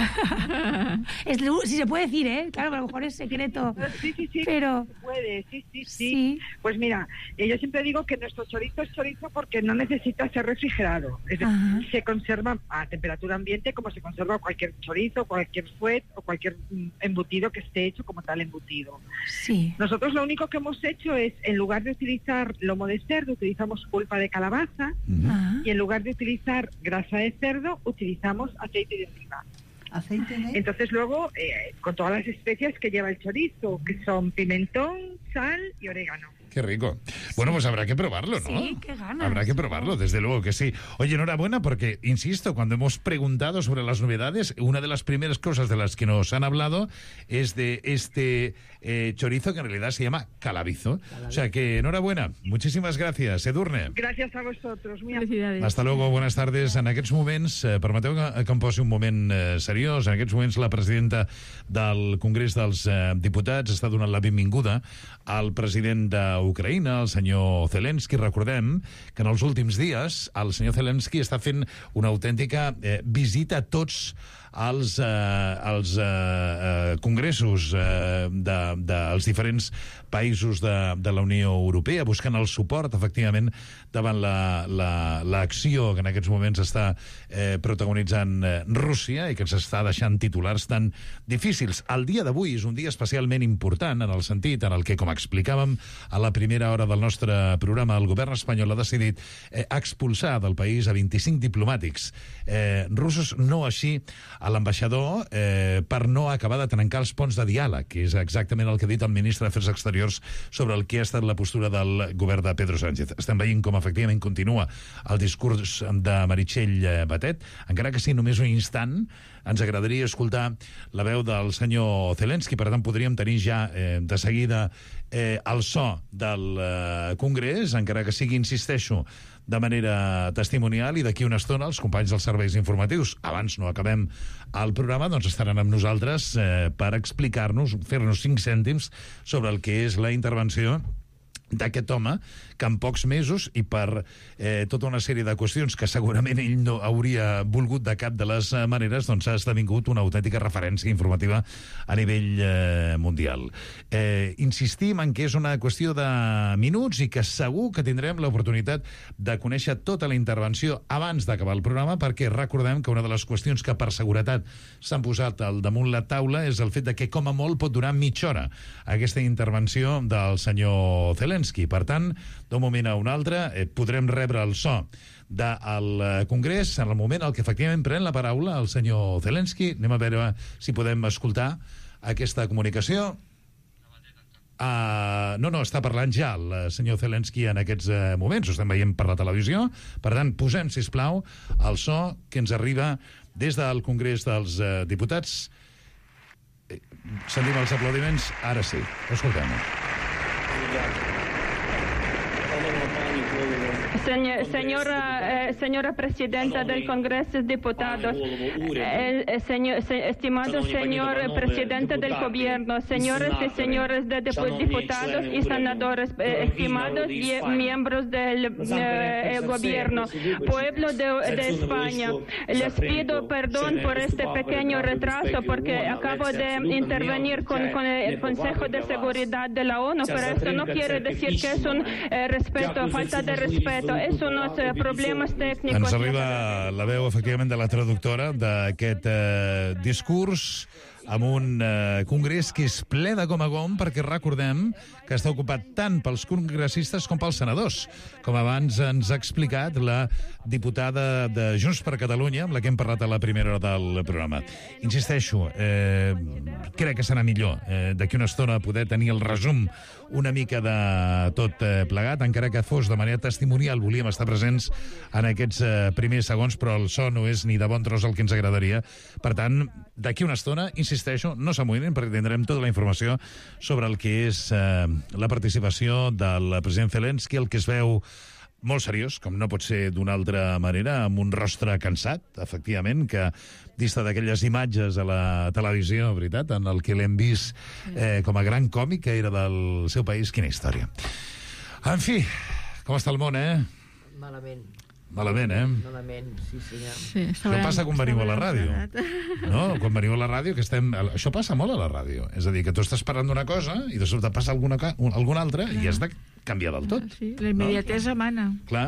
Speaker 13: Es lu- si se puede decir, ¿eh? Claro, a lo mejor es secreto.
Speaker 14: Sí, sí, sí,
Speaker 13: Pero...
Speaker 14: se puede, sí, sí, sí,
Speaker 13: Sí.
Speaker 14: Pues mira, eh, yo siempre digo que nuestro chorizo es chorizo porque no necesita ser refrigerado. Es decir,
Speaker 13: Ajá.
Speaker 14: se conserva a temperatura ambiente como se conserva cualquier chorizo, cualquier fuet o cualquier embutido que esté hecho como tal embutido.
Speaker 13: Sí.
Speaker 14: Nosotros lo único que hemos hecho es, en lugar de utilizar lomo de cerdo, utilizamos pulpa de calabaza,
Speaker 13: Uh-huh.
Speaker 14: y en lugar de utilizar grasa de cerdo, utilizamos aceite de oliva.
Speaker 12: ¿Aceite de?
Speaker 14: Entonces luego, eh, con todas las especias que lleva el chorizo, que son pimentón, sal y orégano.
Speaker 9: Qué rico. Bueno, pues habrá que probarlo, ¿no?
Speaker 13: Sí, qué ganas.
Speaker 9: Habrá que probarlo, desde luego que sí. Oye, enhorabuena porque, insisto, cuando hemos preguntado sobre las novedades, una de las primeras cosas de las que nos han hablado es de este eh, chorizo que en realidad se llama calabizo. O sea que, enhorabuena. Muchísimas gracias, Edurne.
Speaker 14: Gràcies a vosaltres. Muy
Speaker 10: Felicidades.
Speaker 9: Hasta luego, buenas tardes. En aquests moments, eh, permeteu que, que em posi un moment eh, seriós. En aquests moments la presidenta del Congrés dels eh, Diputats està donant la benvinguda al president d'Ucraïna, el senyor Zelensky. Recordem que en els últims dies el senyor Zelensky està fent una autèntica eh, visita a tots als, eh, als eh, eh, congressos eh, dels de, de diferents països de, de la Unió Europea, buscant el suport, efectivament, davant l'acció la, la, que en aquests moments està eh, protagonitzant eh, Rússia i que ens està deixant titulars tan difícils. El dia d'avui és un dia especialment important en el sentit en el que, com explicàvem a la primera hora del nostre programa, el govern espanyol ha decidit eh, expulsar del país a vint-i-cinc diplomàtics eh, russos, no així a l'ambaixador, eh, per no acabar de trencar els ponts de diàleg, que és exactament el que ha dit el ministre d'Afers Exteriors sobre el que ha estat la postura del govern de Pedro Sánchez. Estem veient com efectivament continua el discurs de Meritxell Batet, encara que sigui només un instant. Ens agradaria escoltar la veu del senyor Zelensky, per tant podríem tenir ja eh, de seguida eh, el so del eh, Congrés, encara que sigui, insisteixo, de manera testimonial, i d'aquí una estona els companys dels serveis informatius, abans no acabem el programa, doncs estaran amb nosaltres eh, per explicar-nos, fer-nos cinc cèntims sobre el que és la intervenció d'aquest home, que en pocs mesos i per eh, tota una sèrie de qüestions que segurament ell no hauria volgut de cap de les maneres, doncs ha esdevingut una autèntica referència informativa a nivell eh, mundial. Eh, insistim en que és una qüestió de minuts i que segur que tindrem l'oportunitat de conèixer tota la intervenció abans d'acabar el programa, perquè recordem que una de les qüestions que per seguretat s'han posat al damunt la taula és el fet de que com a molt pot durar mitja hora aquesta intervenció del senyor Zelensky. Per tant, d'un moment a un altre, eh, podrem rebre el so del eh, Congrés en el moment en què efectivament pren la paraula el senyor Zelensky. Anem a veure si podem escoltar aquesta comunicació. Uh, no, no, està parlant ja el senyor Zelensky en aquests uh, moments, ho estem veient per la televisió. Per tant, posem, sisplau, el so que ens arriba des del Congrés dels uh, Diputats. Eh, sentim els aplaudiments, ara sí, escoltem-ho.
Speaker 15: Señora, eh, señora Presidenta del Congreso de Diputados, eh, eh, señor, se, estimado señor Presidente del Gobierno, señores y señores de diputados y senadores, eh, estimados y miembros del eh, Gobierno, pueblo de, de España, les pido perdón por este pequeño retraso porque acabo de intervenir con, con el Consejo de Seguridad de la ONU, pero eso no quiere decir que es un eh, respeto, falta de respeto. És uns eh, problemes tècnics.
Speaker 9: Ens arriba la veu, efectivament, de la traductora d'aquest eh, discurs amb un eh, congrés que és ple de gom a gom, perquè recordem que està ocupat tant pels congressistes com pels senadors, com abans ens ha explicat la diputada de Junts per Catalunya, amb la que hem parlat a la primera hora del programa. Insisteixo, eh, crec que serà millor eh, d'aquí una estona poder tenir el resum una mica de tot eh, plegat, encara que fos de manera testimonial, volíem estar presents en aquests eh, primers segons, però el so no és ni de bon tros el que ens agradaria. Per tant, d'aquí una estona, insisteixo, no s'amoïnin perquè tindrem tota la informació sobre el que és eh, la participació del president Zelensky, el que es veu molt seriós, com no pot ser d'una altra manera, amb un rostre cansat, efectivament, que dista d'aquelles imatges a la televisió, veritat, en el que l'hem vist eh, com a gran còmic que era del seu país. Quina història. En fi, com està el món, eh?
Speaker 11: Malament.
Speaker 9: Malament, eh?
Speaker 11: Malament, sí, senyor.
Speaker 10: Sí,
Speaker 9: això passa quan veniu a la ràdio. No? Quan veniu a la ràdio, que estem... Això passa molt a la ràdio. És a dir, que tu estàs parlant d'una cosa i de sobte passa alguna, alguna altra i has de canviar del tot.
Speaker 10: Sí, la immediatesa
Speaker 9: no?
Speaker 10: mana.
Speaker 9: Clar.
Speaker 11: Sí.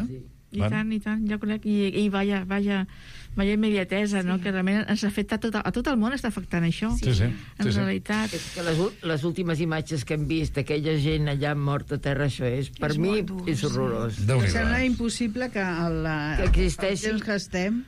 Speaker 10: I bueno. tant, i tant, jo crec, i, i vaya, vaya, vaya immediatesa, sí. no? Que realment ens afecta a tot, a tot el món, està afectant això.
Speaker 9: Sí, sí.
Speaker 10: En
Speaker 9: sí,
Speaker 10: realitat.
Speaker 11: És que les, les últimes imatges que hem vist, aquella gent allà morta a terra, això és, per és mi, és horrorós.
Speaker 12: Serà impossible que, el,
Speaker 11: que existeixi.
Speaker 12: El temps que estem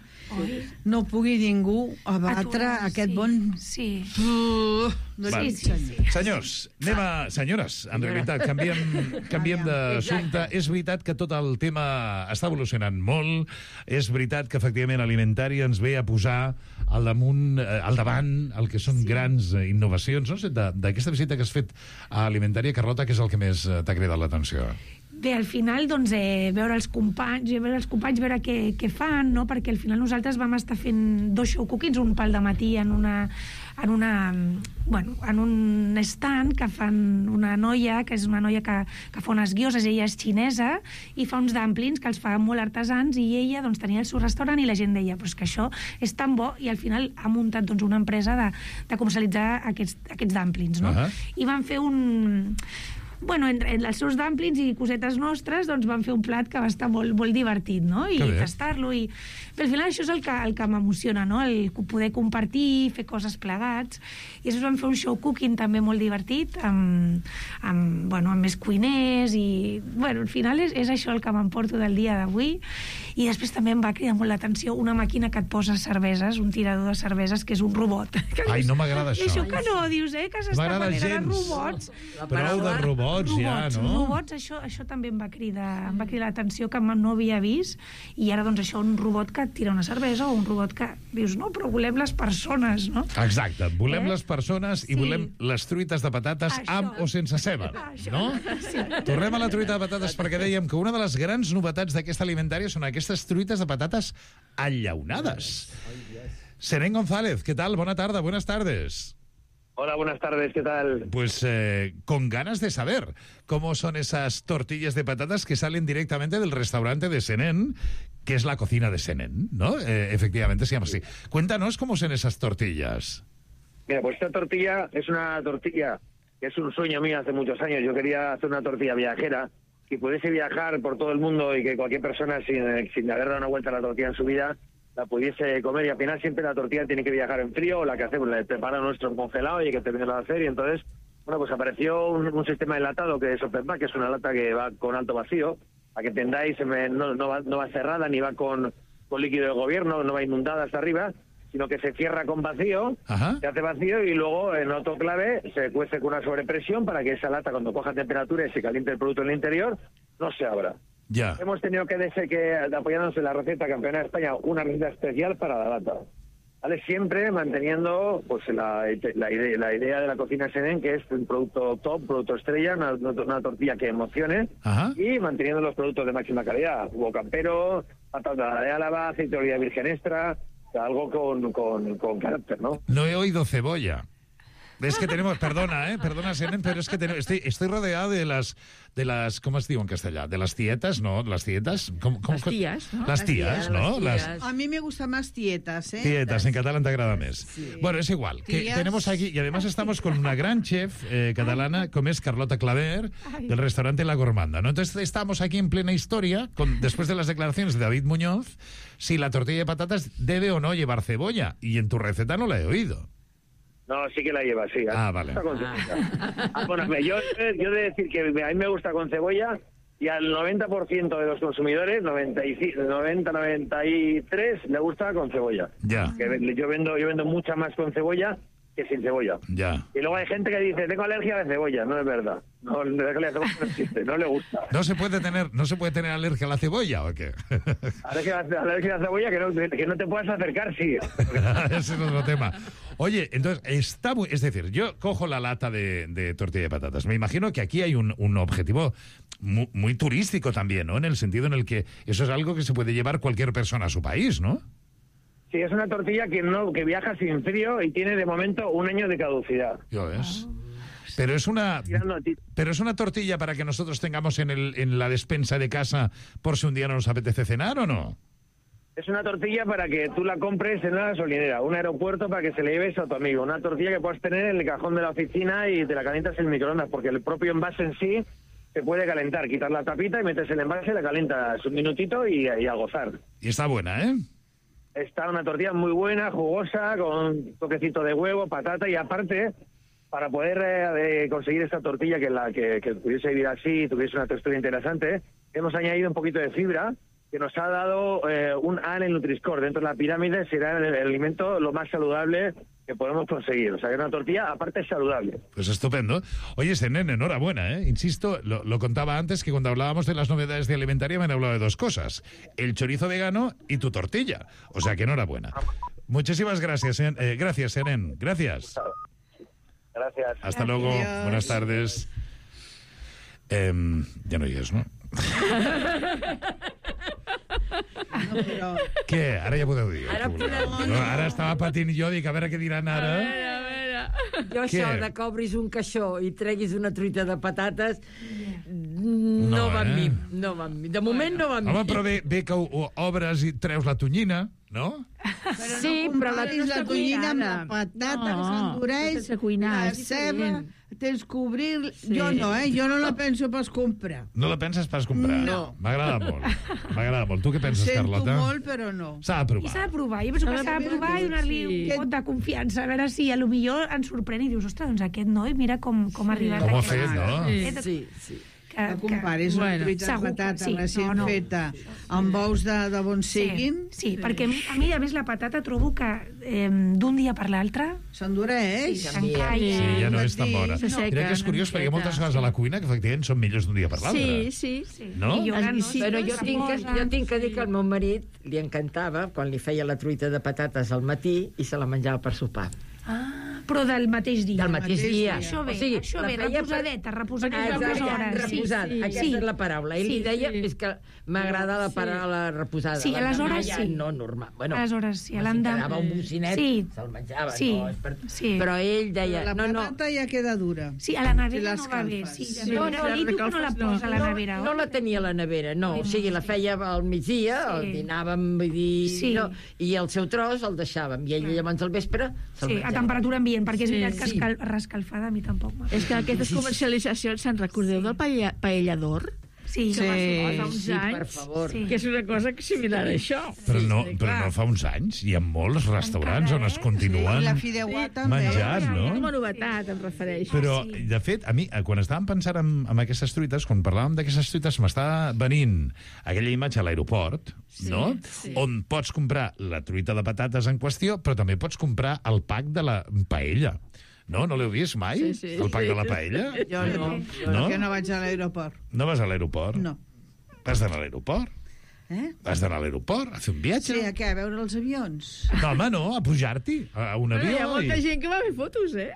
Speaker 12: no pugui ningú abatre Atura, aquest sí. bon...
Speaker 13: Sí.
Speaker 12: Uh,
Speaker 9: sí, sí, sí. Senyors, anem a... Senyores, en realitat, canviem, canviem d'assumpte. És veritat que tot el tema està evolucionant molt. És veritat que, efectivament, Alimentari ens ve a posar al damunt, al davant, el que són sí. grans innovacions. No sé, d'aquesta visita que has fet a Alimentari, Carlota, què és el que més t'ha cridat l'atenció?
Speaker 13: Bé, al final, doncs, eh, veure els companys, veure els companys, veure què, què fan, no? Perquè al final nosaltres vam estar fent dos show cookings, un pel dematí en una, en una, bueno, en un stand que fan una noia, que és una noia que, que fa unes guioses, ella és xinesa, i fa uns dumplings que els fa molt artesans, i ella doncs, tenia el seu restaurant i la gent deia pues, que això és tan bo, i al final ha muntat doncs, una empresa de, de comercialitzar aquests, aquests dumplings, no? Uh-huh. I van fer un... Bueno, en, en els seus dumplings i cosetes nostres doncs van fer un plat que va estar molt, molt divertit, no? I tastar-lo i... Però al final això és el que, el que m'emociona, no? El poder compartir, fer coses plegats. I després vam fer un show cooking també molt divertit amb, amb, bueno, amb més cuiners i... Bueno, al final és, és això el que m'emporto del dia d'avui. I després també em va cridar molt l'atenció una màquina que et posa cerveses, un tirador de cerveses que és un robot.
Speaker 9: Ai, no m'agrada això.
Speaker 13: I això que no, dius, eh? Que s'està manera de robots.
Speaker 9: Prou de robots. Robots, ja, no?
Speaker 13: Robots, això, això també em va cridar, em va cridar l'atenció, que no havia vist, i ara, doncs, això, un robot que et tira una cervesa o un robot que dius, no, però volem les persones, no?
Speaker 9: Exacte, volem eh? les persones i
Speaker 13: sí.
Speaker 9: volem les truites de patates això. amb o sense ceba, això. no? Sí. Tornem a la truita de patates perquè dèiem que una de les grans novetats d'aquesta alimentària són aquestes truites de patates allaunades. Senen González, què tal? Bona tarda, buenas tardes.
Speaker 16: Hola, buenas tardes, ¿qué tal?
Speaker 9: Pues eh, con ganas de saber cómo son esas tortillas de patatas que salen directamente del restaurante de Senen, que es la cocina de Senen, ¿no? Eh, efectivamente se llama así. Cuéntanos cómo son esas tortillas.
Speaker 16: Mira, pues esta tortilla es una tortilla que es un sueño mío hace muchos años. Yo quería hacer una tortilla viajera que pudiese viajar por todo el mundo y que cualquier persona sin, sin haber dado una vuelta a la tortilla en su vida la pudiese comer, y al final siempre la tortilla tiene que viajar en frío, o la que hacemos, la prepara nuestro congelado y hay que terminarla de hacer, y entonces, bueno, pues apareció un, un sistema enlatado que es Open Pack, que es una lata que va con alto vacío, para que entendáis, no, no, va, no va cerrada ni va con, con líquido de gobierno, no va inundada hasta arriba, sino que se cierra con vacío, Ajá. se hace vacío y luego en autoclave se cuece con una sobrepresión para que esa lata, cuando coja temperatura y se caliente el producto en el interior, no se abra.
Speaker 9: Ya.
Speaker 16: Hemos tenido que, desde que apoyándonos en la receta campeona de España, una receta especial para la lata. ¿Vale? Siempre manteniendo pues la, la, idea, la idea de la cocina Senen, que es un producto top, producto estrella, una, una tortilla que emocione, Ajá. y manteniendo los productos de máxima calidad. Huevo campero, patata de Álava, aceite de oliva virgen extra, o sea, algo con, con, con carácter, ¿no?
Speaker 9: No he oído cebolla. Es que tenemos, perdona, eh, perdona, Senen, pero es que tenemos, estoy, estoy rodeado de las, de las, ¿cómo es digo en castellano? De las tietas, ¿no? Las tietas. ¿Cómo, cómo,
Speaker 10: las tías, ¿no?
Speaker 9: Las tías, ¿no?
Speaker 12: Las tías. A mí me gustan más tietas, ¿eh?
Speaker 9: Tietas, en catalán te agrada más. Sí. Bueno, es igual. Que tenemos aquí, y además estamos con una gran chef eh, catalana, como es Carlota Claver, del restaurante La Gormanda, ¿no? Entonces estamos aquí en plena historia, con, después de las declaraciones de David Muñoz, si la tortilla de patatas debe o no llevar cebolla. Y en tu receta no la he oído.
Speaker 16: No, sí que la lleva, sí.
Speaker 9: Ah, vale.
Speaker 16: Ah, bueno, yo, yo de decir que a mí me gusta con cebolla, y al noventa por ciento de los consumidores, noventa, noventa y tres, le gusta con cebolla.
Speaker 9: Ya.
Speaker 16: Que yo vendo, yo vendo mucha más con cebolla que sin cebolla.
Speaker 9: Ya.
Speaker 16: Y luego hay gente que dice, tengo alergia a la cebolla. No es verdad. No, la alergia a la cebolla no existe, no le gusta.
Speaker 9: ¿No se puede tener, no se puede tener alergia a la cebolla o qué?
Speaker 16: Alergia, alergia a la cebolla, que no, que no te puedas acercar, sí.
Speaker 9: Ese es otro tema. Oye, entonces, está muy, es decir, yo cojo la lata de, de tortilla de patatas. Me imagino que aquí hay un, un objetivo muy, muy turístico también, ¿no? En el sentido en el que eso es algo que se puede llevar cualquier persona a su país, ¿no?
Speaker 16: Sí, es una tortilla que no que viaja sin frío y tiene de momento un año de caducidad.
Speaker 9: ¿Yo ves? Pero es una pero es una tortilla para que nosotros tengamos en el en la despensa de casa por si un día no nos apetece cenar, ¿o no?
Speaker 16: Es una tortilla para que tú la compres en una gasolinera, un aeropuerto, para que se le lleves a tu amigo. Una tortilla que puedas tener en el cajón de la oficina y te la calientas en el microondas, porque el propio envase en sí se puede calentar, quitar la tapita y metes el envase, la calientas un minutito y, y a gozar.
Speaker 9: Y está buena, ¿eh?
Speaker 16: Está una tortilla muy buena, jugosa, con toquecito de huevo, patata, y aparte, para poder eh, conseguir esta tortilla que la que, que pudiese vivir así, tuviese una textura interesante, hemos añadido un poquito de fibra, que nos ha dado eh, un A en el Nutri-Score. Dentro de la pirámide será el, el alimento lo más saludable que podemos conseguir. O sea, que una tortilla, aparte, es saludable.
Speaker 9: Pues estupendo. Oye, Zenén, enhorabuena, ¿eh? Insisto, lo, lo contaba antes, que cuando hablábamos de las novedades de alimentaria me han hablado de dos cosas. El chorizo vegano y tu tortilla. O sea, que enhorabuena. Muchísimas gracias, eh, gracias, Zenén. Gracias.
Speaker 16: Gracias.
Speaker 9: Hasta luego.
Speaker 12: Adiós.
Speaker 9: Buenas tardes. Eh, ja no hi és, no?
Speaker 12: No, però...
Speaker 9: Què? Ara ja podeu dir.
Speaker 11: Ara podem dir.
Speaker 9: No, ara estava patint jo, dic, a veure què diran ara.
Speaker 10: A veure.
Speaker 11: Jo això
Speaker 9: Què?
Speaker 11: de que obris un caixó i treguis una truita de patates
Speaker 9: No,
Speaker 11: no va amb
Speaker 9: eh?
Speaker 11: mi. No va amb mi. De moment no va amb mi.
Speaker 9: Home, però bé, bé que ho, ho obres i treus la tonyina, no?
Speaker 11: Sí, però la
Speaker 12: comparis la tonyina amb la patata,
Speaker 10: No,
Speaker 12: que s'endureix,
Speaker 10: sense cuinar,
Speaker 12: la
Speaker 10: és
Speaker 12: ceba,
Speaker 10: diferent.
Speaker 12: tens que obrir...
Speaker 10: Sí.
Speaker 12: Jo no, eh? Jo no la penso pas comprar.
Speaker 9: No la penses pas comprar?
Speaker 12: No.
Speaker 9: M'agrada molt. M'agrada molt. Tu què penses,
Speaker 12: Sento
Speaker 9: Carlota?
Speaker 12: molt, però no.
Speaker 9: S'ha de
Speaker 13: I
Speaker 9: provar.
Speaker 13: s'ha de provar. Jo penso que s'ha de provar i donar-li
Speaker 10: Sí.
Speaker 13: un pot de confiança, a veure si a lo millor ens sorprèn i dius, ostres, doncs aquest noi, mira com, com ha arribat
Speaker 9: Com ho ha
Speaker 13: aquest-
Speaker 9: fet, no?
Speaker 13: aquest-
Speaker 11: Sí, sí.
Speaker 13: Que,
Speaker 12: No comparis una
Speaker 10: Bueno,
Speaker 12: truita de
Speaker 13: segur que
Speaker 12: patata
Speaker 13: sí.
Speaker 12: recent
Speaker 13: No, no.
Speaker 12: feta amb ous de, de bon siguin.
Speaker 13: Sí, sí, perquè a mi, a més, la patata trobo que eh, d'un dia per l'altre
Speaker 12: s'endureix.
Speaker 13: sí, s'encalla.
Speaker 9: Sí, ja no és tan bona.
Speaker 10: Se seca
Speaker 9: Mira que és
Speaker 10: una
Speaker 9: curiós, perquè hi ha moltes
Speaker 10: miqueta.
Speaker 9: coses a la cuina que efectivament són millors d'un dia per l'altre.
Speaker 10: Sí, sí.
Speaker 13: Sí.
Speaker 9: No?
Speaker 13: Milloren,
Speaker 10: Els
Speaker 13: no?
Speaker 11: Però jo
Speaker 13: Se
Speaker 11: tinc, que,
Speaker 13: posen.
Speaker 11: jo tinc que dir que al meu marit li encantava quan li feia la truita de patates al matí i se la menjava per sopar.
Speaker 13: Ah, però del mateix dia.
Speaker 11: Del mateix dia.
Speaker 13: Això bé,
Speaker 11: O sigui,
Speaker 13: això
Speaker 11: la
Speaker 13: bé,
Speaker 11: feia per-
Speaker 13: reposadeta, reposadeta
Speaker 11: Exacte,
Speaker 13: unes hores.
Speaker 11: reposat,
Speaker 13: sí, sí.
Speaker 11: aquesta
Speaker 13: sí.
Speaker 11: és la paraula. Ell
Speaker 13: Sí,
Speaker 11: li deia,
Speaker 10: sí.
Speaker 11: és que m'agrada la paraula reposada.
Speaker 13: Sí,
Speaker 11: L'endemà
Speaker 13: aleshores
Speaker 11: ja
Speaker 13: sí.
Speaker 11: No, normal. Bueno,
Speaker 13: Aleshores sí,
Speaker 11: si
Speaker 13: l'endemà-
Speaker 11: quedava un bocinet,
Speaker 13: Sí.
Speaker 11: se'l menjava.
Speaker 13: Sí,
Speaker 11: No, és per...
Speaker 13: sí.
Speaker 11: Però ell deia,
Speaker 12: La
Speaker 11: no, no,
Speaker 12: patata ja queda dura.
Speaker 13: Sí, a la nevera
Speaker 12: Si
Speaker 13: no va bé.
Speaker 12: l'escalfes.
Speaker 13: Sí,
Speaker 10: Sí,
Speaker 13: no,
Speaker 10: no,
Speaker 13: no,
Speaker 10: la
Speaker 13: ell diu que no la
Speaker 10: recalfes no.
Speaker 13: posa a la
Speaker 11: no,
Speaker 13: nevera.
Speaker 11: no la tenia a la nevera, no. O sigui, la feia al migdia,
Speaker 13: Sí.
Speaker 11: el dinàvem, vull dir...
Speaker 13: Sí.
Speaker 11: No, i el seu tros el deixàvem. I ell llavors al vespre se'l
Speaker 13: Sí, a
Speaker 11: menjava.
Speaker 13: temperatura ambient, perquè és
Speaker 10: Sí,
Speaker 13: veritat que
Speaker 11: sí.
Speaker 13: escal, rescalfada a mi tampoc m'agrada.
Speaker 10: És que aquestes comercialitzacions, se'n recordeu del paella, paellador?
Speaker 13: Sí,
Speaker 10: Que va sortir fa uns
Speaker 11: sí, per
Speaker 10: anys,
Speaker 11: favor.
Speaker 13: Sí.
Speaker 10: que és una cosa similar a això.
Speaker 9: Però no,
Speaker 10: Sí,
Speaker 9: però
Speaker 10: clar.
Speaker 9: no fa uns anys. Hi ha molts restaurants
Speaker 13: Encara,
Speaker 9: on es
Speaker 13: eh?
Speaker 9: continuen
Speaker 12: I la fideuà també.
Speaker 9: menjant, no?
Speaker 10: Com a novetat, em refereixo.
Speaker 9: Però,
Speaker 13: sí.
Speaker 9: de fet, a mi, eh, quan estàvem pensant en, en aquestes truites, quan parlàvem d'aquestes truites, m'està venint aquella imatge a l'aeroport,
Speaker 10: Sí,
Speaker 9: no?
Speaker 10: sí.
Speaker 9: On pots comprar la truita de patates en qüestió, però també pots comprar el pack de la paella. No? No l'heu vist mai?
Speaker 10: Sí, sí.
Speaker 9: El pack de la paella?
Speaker 12: Jo no,
Speaker 9: No?
Speaker 12: perquè no vaig a l'aeroport.
Speaker 9: No vas a l'aeroport?
Speaker 12: No.
Speaker 9: Vas d'anar a l'aeroport?
Speaker 12: Eh?
Speaker 9: Vas d'anar a l'aeroport a fer un viatge?
Speaker 12: Sí, a què? A veure els avions?
Speaker 9: No, home, no, a pujar-t'hi a un
Speaker 10: Bueno,
Speaker 9: avió.
Speaker 10: hi ha molta
Speaker 9: i...
Speaker 10: gent que va fer fotos, eh?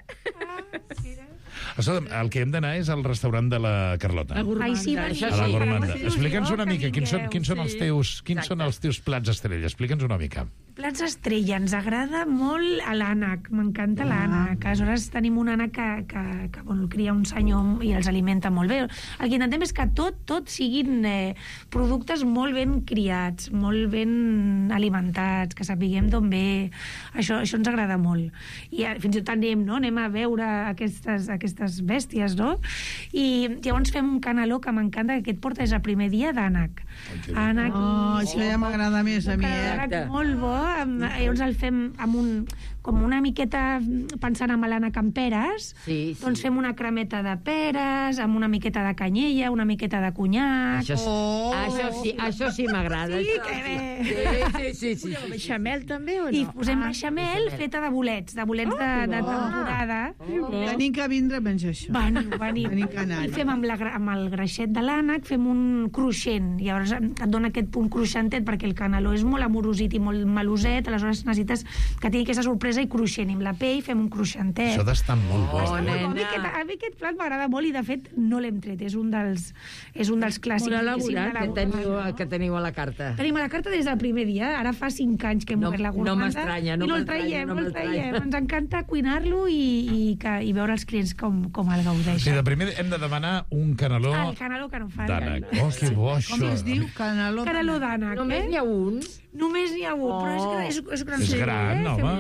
Speaker 9: Escolta'm, el que hem d'anar és al restaurant de la Carlota.
Speaker 10: La gourmanda.
Speaker 13: Ai, sí, veniu.
Speaker 11: Això
Speaker 9: A la
Speaker 11: sí.
Speaker 9: gourmanda.
Speaker 13: Sí,
Speaker 9: Explica'ns una
Speaker 13: que
Speaker 9: mica quins són,
Speaker 13: vingueu,
Speaker 9: quins són els
Speaker 10: sí.
Speaker 9: teus quins
Speaker 11: Exacte.
Speaker 9: són els teus plats estrella. Explica'ns una mica.
Speaker 13: Plats estrella, ens agrada molt a l'ànec, m'encanta
Speaker 12: Ah.
Speaker 13: l'ànec. Aleshores tenim un ànec que, que, que bueno, el cria un senyor i els alimenta molt bé. El que intentem és que tot, tot siguin eh, productes molt ben criats, molt ben alimentats, que sapiguem d'on ve. Això, això ens agrada molt. I eh, fins i tot anem, no? anem a veure aquestes, aquestes bèsties, no? I llavors fem un caneló que m'encanta, que aquest porta és el primer dia d'ànec. Ànec
Speaker 12: Oh,
Speaker 13: i...
Speaker 12: això ja m'agrada més a mi, eh?
Speaker 13: Ànec molt bo, amb, llavors el fem amb un, com una miqueta pensant en l'ànec amb peres,
Speaker 11: Sí, sí.
Speaker 13: doncs fem una cremeta de peres, amb una miqueta de canyella, una miqueta de conyac...
Speaker 11: Això, sí-
Speaker 12: Oh!
Speaker 11: això sí, això sí m'agrada.
Speaker 13: Sí,
Speaker 11: això
Speaker 13: que bé.
Speaker 11: Sí, sí, sí, sí,
Speaker 10: Amb
Speaker 11: sí.
Speaker 10: beixamel també o no?
Speaker 13: I posem
Speaker 10: Ah,
Speaker 13: beixamel feta de bolets, de bolets de, de
Speaker 10: bo.
Speaker 13: temporada.
Speaker 12: Tenim que vindre a menjar això.
Speaker 13: Veniu, veniu.
Speaker 12: Tenim que anar.
Speaker 13: I fem amb, la, gra- amb el greixet de l'ànec, fem un cruixent. Llavors et dona aquest punt cruixentet perquè el caneló és molt amorosit i molt meloset, aleshores necessites que tingui aquesta sorpresa i cruixent. I amb la pell fem un cruixentet.
Speaker 9: Això ha d'estar molt bo.
Speaker 11: Oh,
Speaker 9: eh?
Speaker 11: nena.
Speaker 13: A mi aquest, a mi aquest plat m'agrada molt i, de fet, no l'hem tret. És un dels, és un dels clàssics.
Speaker 10: Molt elaborat,
Speaker 13: diguéssim, de la
Speaker 11: Que teniu,
Speaker 13: gourmanda.
Speaker 11: que teniu a la carta.
Speaker 13: Tenim a la carta des del primer dia. Ara fa cinc anys que hem
Speaker 11: No-
Speaker 13: obert la
Speaker 11: no
Speaker 13: gourmanda.
Speaker 11: m'estranya, no
Speaker 13: I no el
Speaker 11: m'estranya,
Speaker 13: traiem,
Speaker 11: no
Speaker 13: no el
Speaker 11: m'estranya.
Speaker 13: traiem. Ens encanta cuinar-lo i, i, que, i veure els clients com, com el
Speaker 9: O sigui,
Speaker 13: gaudeixen.
Speaker 9: de primer hem de demanar un caneló
Speaker 13: Ah, el caneló que no fa.
Speaker 9: d'ànec. Oh, que bo, això.
Speaker 12: Com es diu? Caneló.
Speaker 13: Caneló d'ànec,
Speaker 11: Només
Speaker 13: eh?
Speaker 11: n'hi ha un.
Speaker 13: Només n'hi ha un, però és, gra- és, és gran.
Speaker 9: És gran,
Speaker 13: eh?
Speaker 9: home.
Speaker 13: Fem una pasta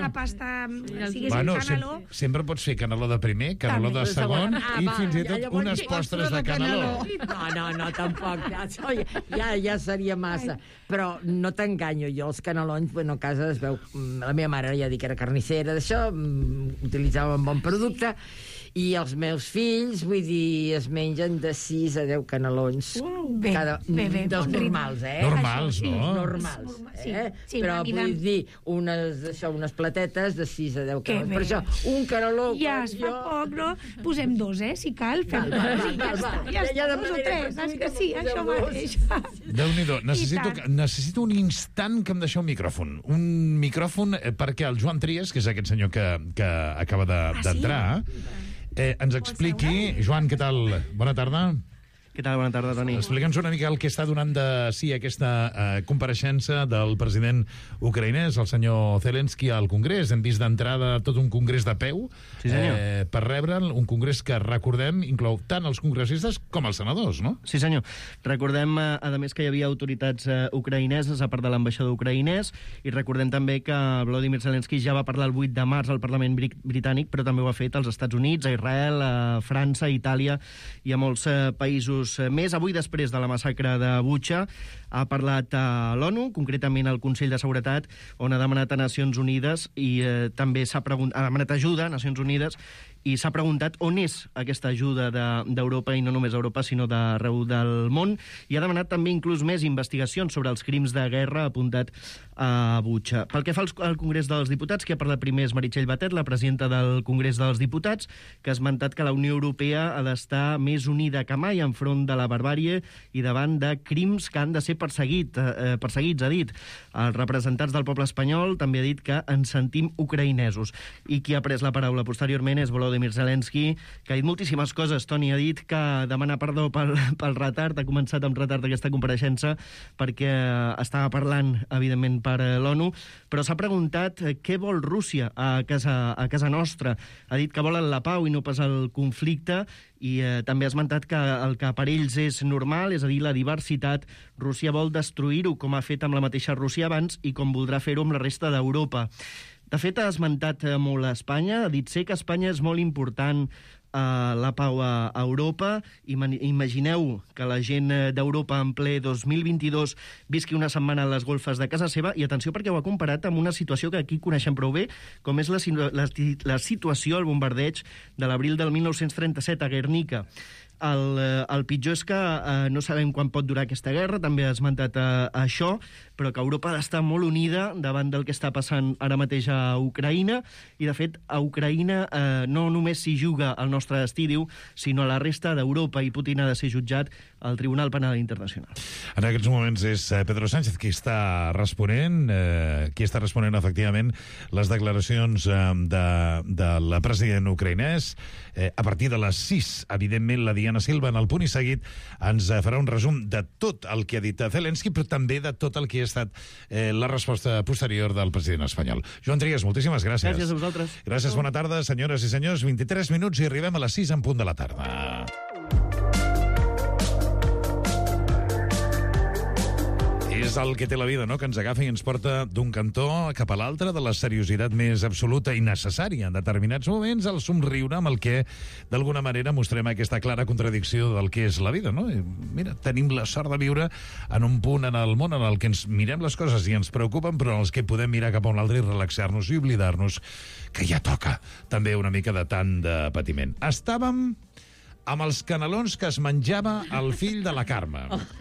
Speaker 13: um, siguessin
Speaker 9: Bueno,
Speaker 13: caneló...
Speaker 9: sem sempre pots fer caneló de primer, caneló de segon
Speaker 11: Ah,
Speaker 9: i
Speaker 11: va,
Speaker 9: fins i
Speaker 11: ja,
Speaker 9: tot
Speaker 11: llavors
Speaker 9: unes
Speaker 11: sí,
Speaker 9: postres de caneló.
Speaker 11: No, no, no, tampoc. Ja, això ja, ja, ja seria massa. Però no t'enganyo, jo els canelons, bueno, a casa es veu... La meva mare ja dic que era carnissera d'això, utilitzava un bon producte, i els meus fills, vull dir, es mengen de sis a deu canelons.
Speaker 13: Uh, bé,
Speaker 11: cada,
Speaker 13: bé, bé,
Speaker 11: dels
Speaker 13: bon
Speaker 11: normals, eh?
Speaker 9: Normals,
Speaker 11: Això,
Speaker 9: no?
Speaker 11: Normals,
Speaker 13: Sí,
Speaker 11: eh?
Speaker 13: sí,
Speaker 11: Però
Speaker 13: una mida-
Speaker 11: vull dir, unes, això, unes platetes de sis a deu
Speaker 13: Que
Speaker 11: canelons.
Speaker 13: bé.
Speaker 11: Per això, un caneló...
Speaker 13: Ja
Speaker 11: quan
Speaker 13: es fa
Speaker 11: jo...
Speaker 13: poc, no? Posem dos, eh, si cal. Fem
Speaker 11: Va, va,
Speaker 13: dos
Speaker 11: va,
Speaker 13: i ja
Speaker 11: va,
Speaker 13: està,
Speaker 11: va.
Speaker 13: ja
Speaker 11: Ja
Speaker 13: està, dos o
Speaker 11: demanaré
Speaker 13: tres.
Speaker 11: per
Speaker 13: És que sí,
Speaker 11: posem
Speaker 13: això
Speaker 11: dos.
Speaker 13: mateix.
Speaker 9: Déu-n'hi-do. Necessito,
Speaker 13: I
Speaker 9: que- necessito un instant que em deixeu un micròfon. Un micròfon eh, perquè el Joan Trias, que és aquest senyor que, que acaba de-
Speaker 13: Ah, sí?
Speaker 9: d'entrar, eh, ens expliqui... Joan, què tal? Bona tarda.
Speaker 17: Què tal? Bona tarda, Toni.
Speaker 9: Explica'ns una mica el que està donant de sí aquesta eh, compareixença del president ucraïnès, el senyor Zelensky, al Congrés. Hem vist d'entrada tot un congrés de peu
Speaker 17: Sí, senyor.
Speaker 9: eh, per rebre'l, un congrés que, recordem, inclou tant els congressistes com els senadors, no?
Speaker 17: Sí, senyor. Recordem, eh, a més, que hi havia autoritats eh, ucraïneses, a part de l'ambaixador ucraïnès, i recordem també que Volodymyr Zelensky ja va parlar el vuit de març al Parlament bri- britànic, però també ho ha fet als Estats Units, a Israel, a França, a Itàlia i a molts eh, països més. Avui, després de la massacre de Butxa, ha parlat a l'ONU, concretament al Consell de Seguretat, on ha demanat a Nacions Unides i eh, també s'ha pregunt- ha demanat ajuda a Nacions Unides i s'ha preguntat on és aquesta ajuda de- d'Europa, i no només Europa, sinó d'arreu del món, i ha demanat també inclús més investigacions sobre els crims de guerra apuntat a Butxa. Pel que fa al, al Congrés dels Diputats, qui ha parlat primer és Meritxell Batet, la presidenta del Congrés dels Diputats, que ha esmentat que la Unió Europea ha d'estar més unida que mai enfront de la barbàrie i davant de crims que han de ser perseguit, eh, perseguits, ha dit. Els representants del poble espanyol també ha dit que ens sentim ucraïnesos. I qui ha pres la paraula posteriorment és Volodymyr Zelensky, que ha dit moltíssimes coses. Toni ha dit que demana perdó pel, pel retard, ha començat amb retard aquesta compareixença perquè estava parlant, evidentment, per eh, l'ONU, però s'ha preguntat eh, què vol Rússia a casa, a casa nostra. Ha dit que volen la pau i no pas el conflicte, i eh, també ha esmentat que el que per ells és normal, és a dir, la diversitat, Rússia vol destruir-ho, com ha fet amb la mateixa Rússia abans i com voldrà fer-ho amb la resta d'Europa. De fet, ha esmentat eh, molt a Espanya, ha dit sé que Espanya és molt important eh, la pau a, a Europa. Ima imagineu que la gent eh, d'Europa en ple dos mil vint-i-dos visqui una setmana a les golfes de casa seva, i atenció perquè ho ha comparat amb una situació que aquí coneixem prou bé, com és la, la, la situació, el bombardeig de l'abril del mil nou-cents trenta-set a Guernica. El, el pitjor és que eh, no sabem quan pot durar aquesta guerra, també ha esmentat eh, això, però que Europa ha d'estar molt unida davant del que està passant ara mateix a Ucraïna, i de fet a Ucraïna eh, no només s'hi juga el nostre destí, diu, sinó a la resta d'Europa, i Putin ha de ser jutjat al Tribunal Penal Internacional.
Speaker 9: En aquests moments és Pedro Sánchez qui està responent, eh, qui està responent efectivament les declaracions eh, de, de la president ucraïnès. Eh, a partir de les sis, evidentment, la Diana Silva, en el punt i seguit, ens farà un resum de tot el que ha dit Zelensky, però també de tot el que ha estat eh, la resposta posterior del president espanyol. Joan Trias, moltíssimes gràcies.
Speaker 17: Gràcies a vosaltres.
Speaker 9: Gràcies, bona tarda, senyores i senyors. vint-i-tres minuts i arribem a les sis en punt de la tarda. És el que té la vida, no?, que ens agafa i ens porta d'un cantó cap a l'altre, de la seriositat més absoluta i necessària en determinats moments, al somriure amb el que, d'alguna manera, mostrem aquesta clara contradicció del que és la vida, no? I mira, tenim la sort de viure en un punt en el món en el que ens mirem les coses i ens preocupen, però en els que podem mirar cap a un altre i relaxar-nos i oblidar-nos que ja toca també una mica de tant de patiment. Estàvem amb els canelons que es menjava el fill de la Carme.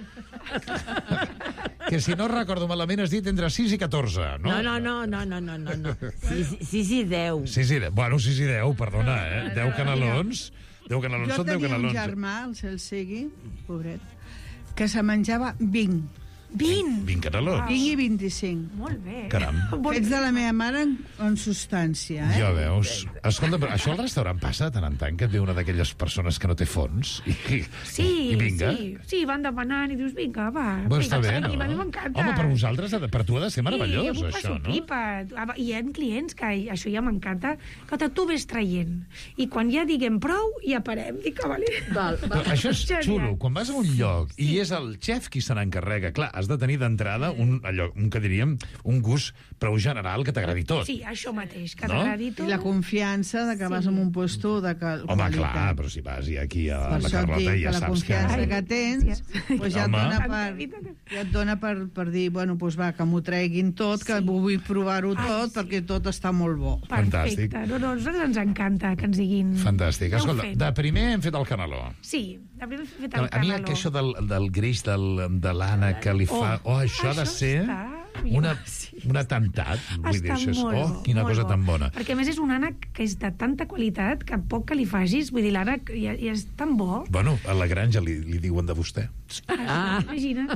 Speaker 9: Que, si no recordo malament, has dit entre sis i catorze, no?
Speaker 11: No, no, no, no, no, no, no, no. sis i deu.
Speaker 9: sis i deu. Bueno, sis i deu, perdona, eh? deu canelons. deu canelons,
Speaker 12: Jo
Speaker 9: són deu
Speaker 12: tenia un
Speaker 9: canelons.
Speaker 12: germà, el Cel Segui, pobret, que se menjava vint.
Speaker 13: vint?
Speaker 9: vint canelons.
Speaker 12: vint i vint-i-cinc.
Speaker 13: Molt bé.
Speaker 9: Caram.
Speaker 12: Fets de la meva mare en, en substància, eh?
Speaker 9: Ja veus. Escolta, però això al restaurant passa de tant en tant, que et ve una d'aquelles persones que no té fons i,
Speaker 13: Sí,
Speaker 9: i vinga.
Speaker 13: sí, sí, van demanant i dius, vinga, va.
Speaker 9: Però
Speaker 13: vinga,
Speaker 9: està bé,
Speaker 13: sí,
Speaker 9: no?
Speaker 13: A mi m'encanta.
Speaker 9: Home, per vosaltres, per tu ha de ser meravellós,
Speaker 13: sí, jo m'ho
Speaker 9: això,
Speaker 13: passo
Speaker 9: no?
Speaker 13: pipa. I hi ha clients que això ja m'encanta, que tu ves traient. I quan ja diguem prou, ja parem. Dic que vale.
Speaker 11: Val,
Speaker 9: Però això és
Speaker 13: Genial.
Speaker 9: xulo. Quan vas a un lloc i és el xef qui se n'encarrega, clar, has de tenir d'entrada un, allò, un que diríem, un gust prou general que t'agradi tot.
Speaker 13: Sí, això mateix, que
Speaker 9: No?
Speaker 13: t'agradi tot.
Speaker 12: I la confiança de que vas en un puesto de cal-
Speaker 9: Home,
Speaker 12: qualitat.
Speaker 9: clar, però si vas i aquí a
Speaker 12: Per
Speaker 9: la
Speaker 12: això et
Speaker 9: Carlota
Speaker 12: dic
Speaker 9: ja
Speaker 12: que la
Speaker 9: saps que...
Speaker 12: confiança que tens pues ja et
Speaker 9: Home.
Speaker 12: dona, per, ja et dona per, per dir, bueno, pues va, que m'ho treguin tot, que vull provar-ho tot, perquè tot està molt bo.
Speaker 9: Fantàstic.
Speaker 13: Perfecte. No, no, a nosaltres ens encanta que ens diguin...
Speaker 9: Fantàstic.
Speaker 13: "Heu
Speaker 9: Escolta,
Speaker 13: fet".
Speaker 9: de primer hem fet el caneló.
Speaker 13: Sí, de primer hem fet
Speaker 9: A
Speaker 13: el
Speaker 9: mi
Speaker 13: caneló.
Speaker 9: que això del, del greix del, de l'Anna que li fa... Oh,
Speaker 13: Oh,
Speaker 9: això ha de
Speaker 13: això
Speaker 9: ser
Speaker 13: està
Speaker 9: una, un atemptat. Vull dir,
Speaker 13: Està
Speaker 9: això és,
Speaker 13: molt
Speaker 9: oh,
Speaker 13: bo,
Speaker 9: quina
Speaker 13: molt
Speaker 9: cosa
Speaker 13: bo.
Speaker 9: tan bona.
Speaker 13: Perquè a més és un ànec que és de tanta qualitat que poc que li facis, vull dir, l'ànec ja, ja és tan bo.
Speaker 9: Bueno, a la granja li, li diuen de vostè.
Speaker 13: Ah. Imagina.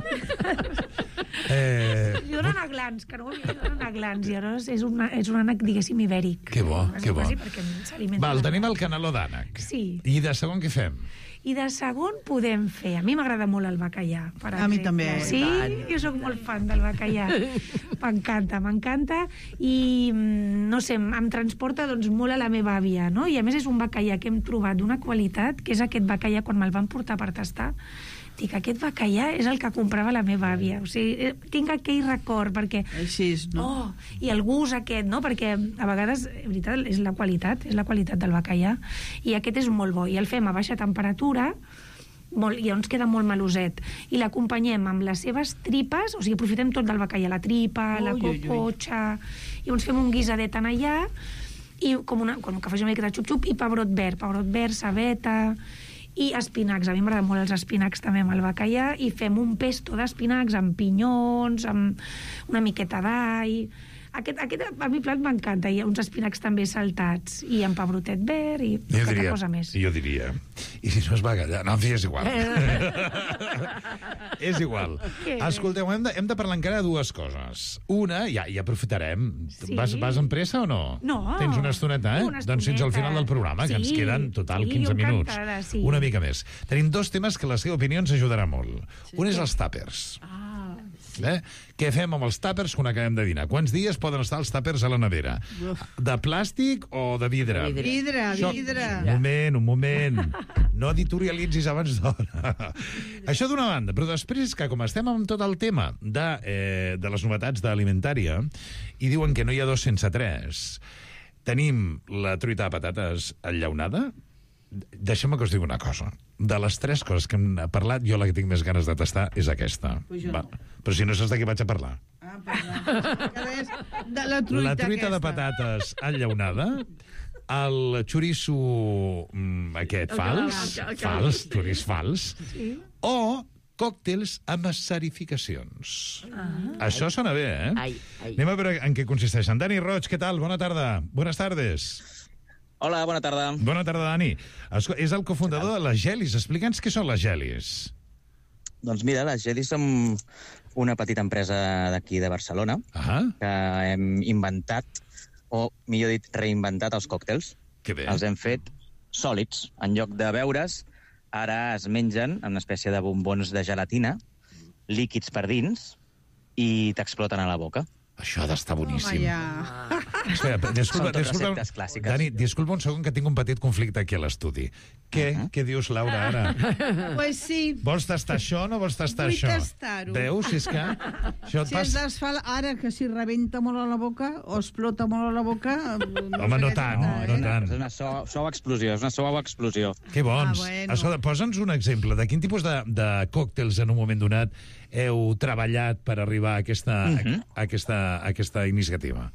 Speaker 9: Eh,
Speaker 13: Li donen a glans, que no ho havia dit, li donen a glans, i llavors és, una, és un ànec, diguéssim, ibèric.
Speaker 9: que bo, que bo.
Speaker 13: Quasi perquè s'alimenta
Speaker 9: Val,
Speaker 13: de-
Speaker 9: tenim el caneló d'ànec.
Speaker 13: Sí.
Speaker 9: I de segon què fem?
Speaker 13: I de segon podem fer... A mi m'agrada molt el bacallà, per
Speaker 12: A mi
Speaker 13: exemple.
Speaker 12: també.
Speaker 13: Sí? Jo sóc molt fan del bacallà. M'encanta, m'encanta. I, mm, no sé, em, em transporta doncs, molt a la meva àvia, no? I a més és un bacallà que hem trobat d'una qualitat, que és aquest bacallà, quan me'l van portar per tastar, dic, aquest bacallà és el que comprava la meva àvia. O sigui, eh, tinc aquell record, perquè...
Speaker 12: Així, no?
Speaker 13: Oh, i el gust aquest, no? Perquè a vegades, en veritat, és la qualitat, és la qualitat del bacallà. I aquest és molt bo. I el fem a baixa temperatura, molt, i llavors queda molt meloset. I l'acompanyem amb les seves tripes, o sigui, aprofitem tot del bacallà, la tripa, la
Speaker 12: Ui, ui, ui.
Speaker 13: cocotxa, i llavors fem un guisadet en allà, i com una, com que faci una mica de xup-xup, i pebrot verd, pebrot verd, cebeta, i espinacs. A mi m'agraden molt els espinacs també amb el bacallà, i fem un pesto d'espinacs amb pinyons, amb una miqueta d'all. Aquest, aquest a mi plat m'encanta, hi ha uns espinacs també saltats, i amb pebrotet verd, i
Speaker 9: Jo
Speaker 13: poca
Speaker 9: diria,
Speaker 13: cosa més.
Speaker 9: jo diria, i si no és bacallà? No, en fi, és igual. És igual.
Speaker 13: Què?
Speaker 9: Escolteu, hem de, hem de parlar encara de dues coses. Una, ja, ja aprofitarem.
Speaker 13: Sí.
Speaker 9: Vas, vas amb pressa o no?
Speaker 13: No.
Speaker 9: Tens una estoneta, eh?
Speaker 13: Una
Speaker 9: Doncs fins al final del programa, que ens
Speaker 13: Sí,
Speaker 9: queden total
Speaker 13: sí,
Speaker 9: quinze
Speaker 13: jo
Speaker 9: minuts.
Speaker 13: encantada, sí.
Speaker 9: Una mica més. Tenim dos temes que la seva opinió ens ajudarà molt. Un és els tàpers.
Speaker 13: Ah,
Speaker 9: Eh? Què fem amb els tàpers quan acabem de dinar? Quants dies poden estar els tàpers a la nevera? De plàstic o de vidre?
Speaker 12: Vidre,
Speaker 9: Això-
Speaker 12: vidre.
Speaker 9: Un moment, un moment. No editorialitzis abans d'hora. Això d'una banda, però després que com estem amb tot el tema de, eh, de les novetats d'alimentària i diuen que no hi ha dos sense tres, tenim la truita de patates enllaunada. Deixa'm que us digui una cosa. De les tres coses que hem parlat, jo la que tinc més ganes de tastar és aquesta.
Speaker 12: Pues jo
Speaker 9: Va.
Speaker 12: no.
Speaker 9: Però si no saps de què vaig a parlar.
Speaker 12: Ah, perdó. De la truita,
Speaker 9: La truita
Speaker 12: aquesta.
Speaker 9: de patates enllaunada, el xoriço mm, aquest
Speaker 12: El
Speaker 9: fals,
Speaker 12: que- el que-
Speaker 9: fals, xoriç fals,
Speaker 12: Sí.
Speaker 9: o còctels amb eserificacions.
Speaker 11: Ah.
Speaker 9: Això sona bé, eh?
Speaker 11: Ai, ai.
Speaker 9: Anem a veure en què consisteixen. Dani Roig, què tal? Bona tarda. Buenas tardes.
Speaker 18: Hola, bona tarda.
Speaker 9: Bona tarda, Dani. Esco- És el cofundador de les Gelis. Explica'ns què són les Gelis.
Speaker 18: Doncs mira, les Gelis som una petita empresa d'aquí de Barcelona
Speaker 9: ah.
Speaker 18: que hem inventat, o millor dit, reinventat els còctels.
Speaker 9: Que bé.
Speaker 18: Els hem fet sòlids. En lloc de beure's, ara es mengen en una espècie de bombons de gelatina, líquids per dins, i t'exploten a la boca.
Speaker 9: Això ha d'estar boníssim.
Speaker 12: Home, ja.
Speaker 9: Espera, disculpa,
Speaker 18: Són tot
Speaker 9: disculpa,
Speaker 18: receptes clàssiques.
Speaker 9: Dani, disculpa un segon que tinc un petit conflicte aquí a l'estudi. Què? Uh -huh. Què dius, Laura, ara?
Speaker 12: Pues sí.
Speaker 9: Vols tastar això o no vols tastar
Speaker 12: Vull
Speaker 9: això?
Speaker 12: tastar-ho.
Speaker 9: Veus? Si és que això et
Speaker 12: Si
Speaker 9: pas...
Speaker 12: es desfà ara, que si rebenta molt a la boca o explota molt a la boca... No
Speaker 9: Home,
Speaker 12: sé
Speaker 9: no
Speaker 12: què
Speaker 9: tant,
Speaker 12: dir-te,
Speaker 9: no
Speaker 12: eh?
Speaker 9: tant.
Speaker 18: És una suau, suau explosió, és una suau explosió.
Speaker 9: Que bons.
Speaker 12: Ah, bueno.
Speaker 9: Escolta, posa'ns un exemple. De quin tipus de, de còctels en un moment donat heu treballat per arribar a aquesta,
Speaker 18: Mhm.
Speaker 9: uh -huh. a, aquesta, a aquesta iniciativa?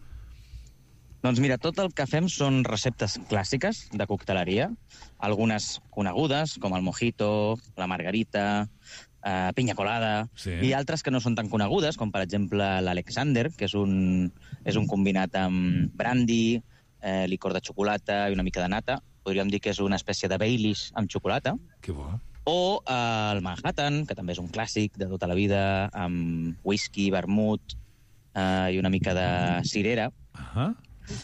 Speaker 18: Doncs mira, tot el que fem són receptes clàssiques de cocteleria, algunes conegudes, com el mojito, la margarita, eh, pinya colada,
Speaker 9: Sí.
Speaker 18: i altres que no són tan conegudes, com per exemple l'Alexander, que és un, és un combinat amb brandy, eh, licor de xocolata i una mica de nata. Podríem dir que és una espècie de Baileys amb xocolata.
Speaker 9: Que bo.
Speaker 18: O eh, el Manhattan, que també és un clàssic de tota la vida, amb whisky, vermut eh, i una mica de cirera.
Speaker 9: Uh -huh.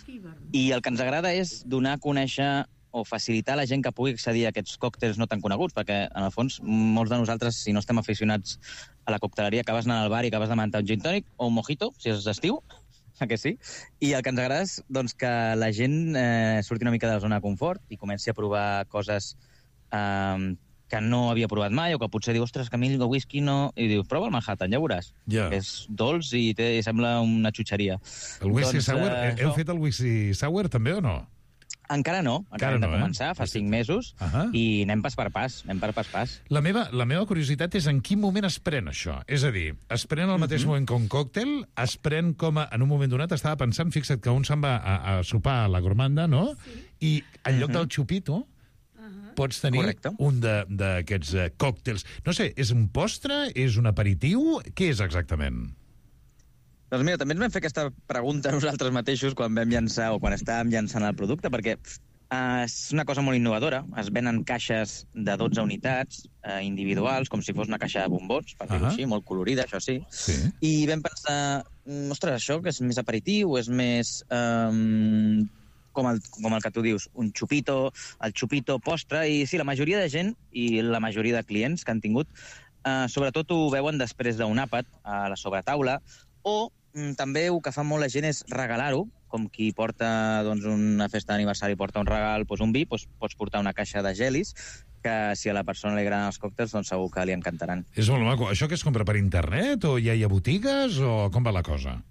Speaker 18: I el que ens agrada és donar a conèixer o facilitar a la gent que pugui accedir a aquests còctels no tan coneguts, perquè, en el fons, molts de nosaltres, si no estem aficionats a la cocteleria, acabes anant al bar i acabes demanant un gin tònic o un mojito, si és estiu, que sí? I el que ens agrada és doncs, que la gent eh, surti una mica de la zona de confort i comenci a provar coses eh, que no havia provat mai, o que potser diu, ostres, que a mi el whisky no... I diu, prova el Manhattan, ja veuràs.
Speaker 9: Ja.
Speaker 18: És dolç i té, sembla una xutxeria.
Speaker 9: El whisky
Speaker 18: doncs,
Speaker 9: sour,
Speaker 18: eh,
Speaker 9: heu
Speaker 18: això...
Speaker 9: fet el whisky sour també o no?
Speaker 18: Encara no,
Speaker 9: Encara
Speaker 18: acabem
Speaker 9: no,
Speaker 18: de començar,
Speaker 9: eh?
Speaker 18: fa cinc mesos, uh -huh. i anem pas per pas, anem per pas pas.
Speaker 9: La meva, la meva curiositat és en quin moment es pren això. És a dir, es pren al mateix uh -huh. moment que un còctel, es pren com a... En un moment donat estava pensant, fixa't que un se'n va a, a sopar a la gormanda, no? Sí. I en lloc uh -huh. del xupito pots tenir Correcte. un d'aquests uh, còctels. No sé, és un postre? És un aperitiu? Què és exactament?
Speaker 18: Doncs mira, també ens vam fer aquesta pregunta nosaltres mateixos quan vam llançar o quan estàvem llançant el producte, perquè uh, és una cosa molt innovadora. Es venen caixes de dotze unitats uh, individuals, com si fos una caixa de bombons, per dir-ho així, molt colorida, això sí.
Speaker 9: sí.
Speaker 18: I vam pensar, ostres, això que és més aperitiu, és més... Um, com el, com el que tu dius, un xupito, el xupito postre, i sí, la majoria de gent i la majoria de clients que han tingut, eh, sobretot ho veuen després d'un àpat a la sobretaula, o mm, també el que fa molt la gent és regalar-ho, com qui porta doncs, una festa d'aniversari, porta un regal, doncs un vi, doncs pots portar una caixa de gelis, que si a la persona li agraden els còctels, doncs segur que li encantaran.
Speaker 9: És molt maco. Això que es compra per internet, o ja hi ha botigues, o com va la cosa?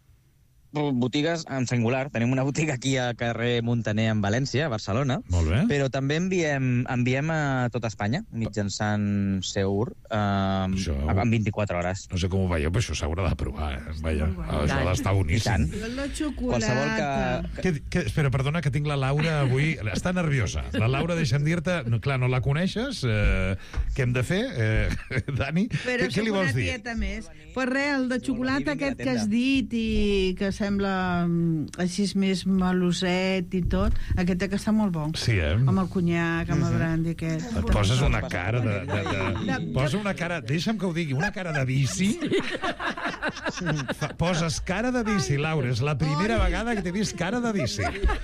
Speaker 18: Botigues en singular. Tenim una botiga aquí a carrer Muntaner, en València, a Barcelona.
Speaker 9: Molt bé.
Speaker 18: Però també enviem, enviem a tota Espanya, mitjançant Seur, eh, això... en vint-i-quatre hores.
Speaker 9: No sé com ho veieu, però això s'haurà de provar, eh? Vaja, això ha d'estar boníssim.
Speaker 12: La xocolata.
Speaker 9: Que... Que, que, espera, perdona, que tinc la Laura avui... Està nerviosa. La Laura, deixa'm dir-te... No, clar, no la coneixes. Eh, què hem de fer, eh, Dani?
Speaker 12: Però
Speaker 9: què, què li vols dir?
Speaker 12: Tieta més. Pues res, el de xocolata aquest que has dit i que sembla així més meloset i tot, aquest que està molt bo.
Speaker 9: Sí, eh?
Speaker 12: Amb el conyac, amb el brandy aquest.
Speaker 9: Et poses una cara de... de, de... Posa una cara... Deixa'm que ho digui, una cara de bici. Poses cara de bici, Laura. És la primera vegada que t'he vist cara de bici.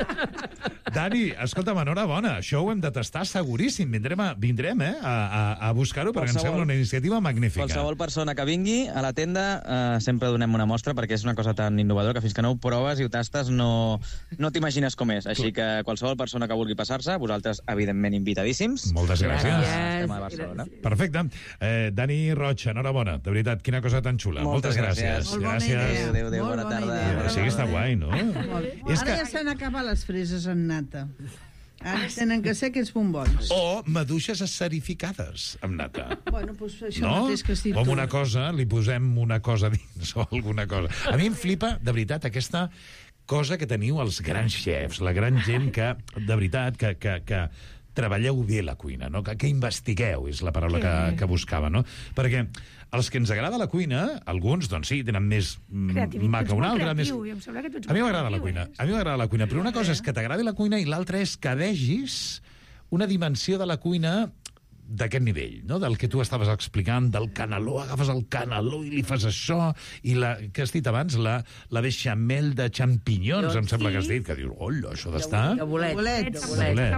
Speaker 9: Dani, escolta'm, enhorabona. Això ho hem de tastar seguríssim. Vindrem, a, vindrem eh, a, a, a buscar-ho, perquè ens sembla una iniciativa magnífica.
Speaker 18: Qualsevol persona que vingui a la tenda eh, sempre donem una mostra, perquè és una cosa tan innovadora que fins que no ho proves i ho tastes no, no t'imagines com és. Així que qualsevol persona que vulgui passar-se, vosaltres, evidentment, invitadíssims.
Speaker 9: Moltes gràcies.
Speaker 18: Estem a Barcelona.
Speaker 9: Perfecte. Eh, Dani Roig, enhorabona. De veritat, quina cosa tan xula. Moltes, Moltes gràcies.
Speaker 12: Molt bona
Speaker 9: gràcies.
Speaker 12: idea.
Speaker 18: Adéu, adéu, bona tarda.
Speaker 9: Ja, sí que està guai, no?
Speaker 12: És Ara que... ja s'han acabat les freses en nata. Ara tenen que ser aquests bombons.
Speaker 9: O maduixes escerificades amb nata.
Speaker 12: Bueno, doncs això
Speaker 9: no?
Speaker 12: mateix que has dit
Speaker 9: o amb
Speaker 12: tu.
Speaker 9: una cosa, li posem una cosa dins o alguna cosa. A mi em flipa, de veritat, aquesta cosa que teniu els grans xefs, la gran gent que, de veritat, que, que, que treballeu bé la cuina, no? que, que investigueu, és la paraula que, que buscava, no? Perquè els que ens agrada la cuina, alguns, doncs sí, tenen més maca una altra. Més... A mi m'agrada la cuina, a mi m'agrada la cuina, però una cosa és que t'agradi la cuina i l'altra és que vegis una dimensió de la cuina d'aquest nivell, no? Del que tu estaves explicant, del caneló, agafes el caneló i li fas això, i la, que has dit abans, la, la beixamel de xampinyons, em sembla que has dit, que dius, olla, això d'estar...
Speaker 11: De bolet. De bolet.
Speaker 13: De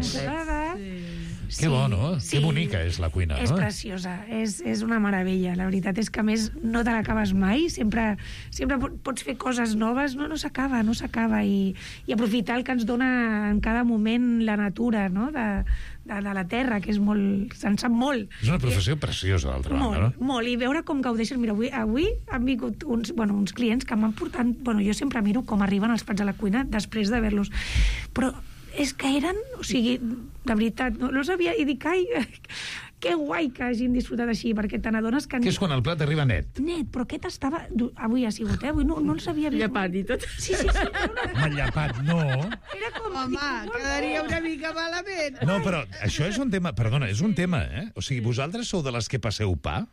Speaker 13: bolet.
Speaker 9: Sí. Que bo, no? Sí. Que bonica és la cuina,
Speaker 13: és
Speaker 9: no?
Speaker 13: És preciosa, és, és una meravella. La veritat és que, a més, no te l'acabes mai. Sempre, sempre pots fer coses noves. No, no s'acaba, no s'acaba. I, I aprofitar el que ens dona en cada moment la natura, no?, de, de, de la terra, que és molt... Se'n sap molt.
Speaker 9: És una professió I, preciosa, d'altra banda, no?
Speaker 13: Molt, molt. I veure com gaudeixen... Mira, avui, avui han vingut uns, bueno, uns clients que m'han portat... Bueno, jo sempre miro com arriben els plats a la cuina després d'haver-los... Però és que eren, o sigui, de veritat, no, no sabia, i dic, ai, que guai que hagin disfrutat així, perquè te n'adones que...
Speaker 9: Que és quan el plat arriba net.
Speaker 13: Net, però aquest estava... Avui ha sigut, eh? Avui no, no els havia vist.
Speaker 10: Llapat i tot.
Speaker 13: Sí, sí, sí.
Speaker 9: Una... Llapat, no.
Speaker 13: Era com...
Speaker 12: Home, quedaria una mica malament.
Speaker 9: No, però això és un tema... Perdona, és un tema, eh? O sigui, vosaltres sou de les que passeu pa?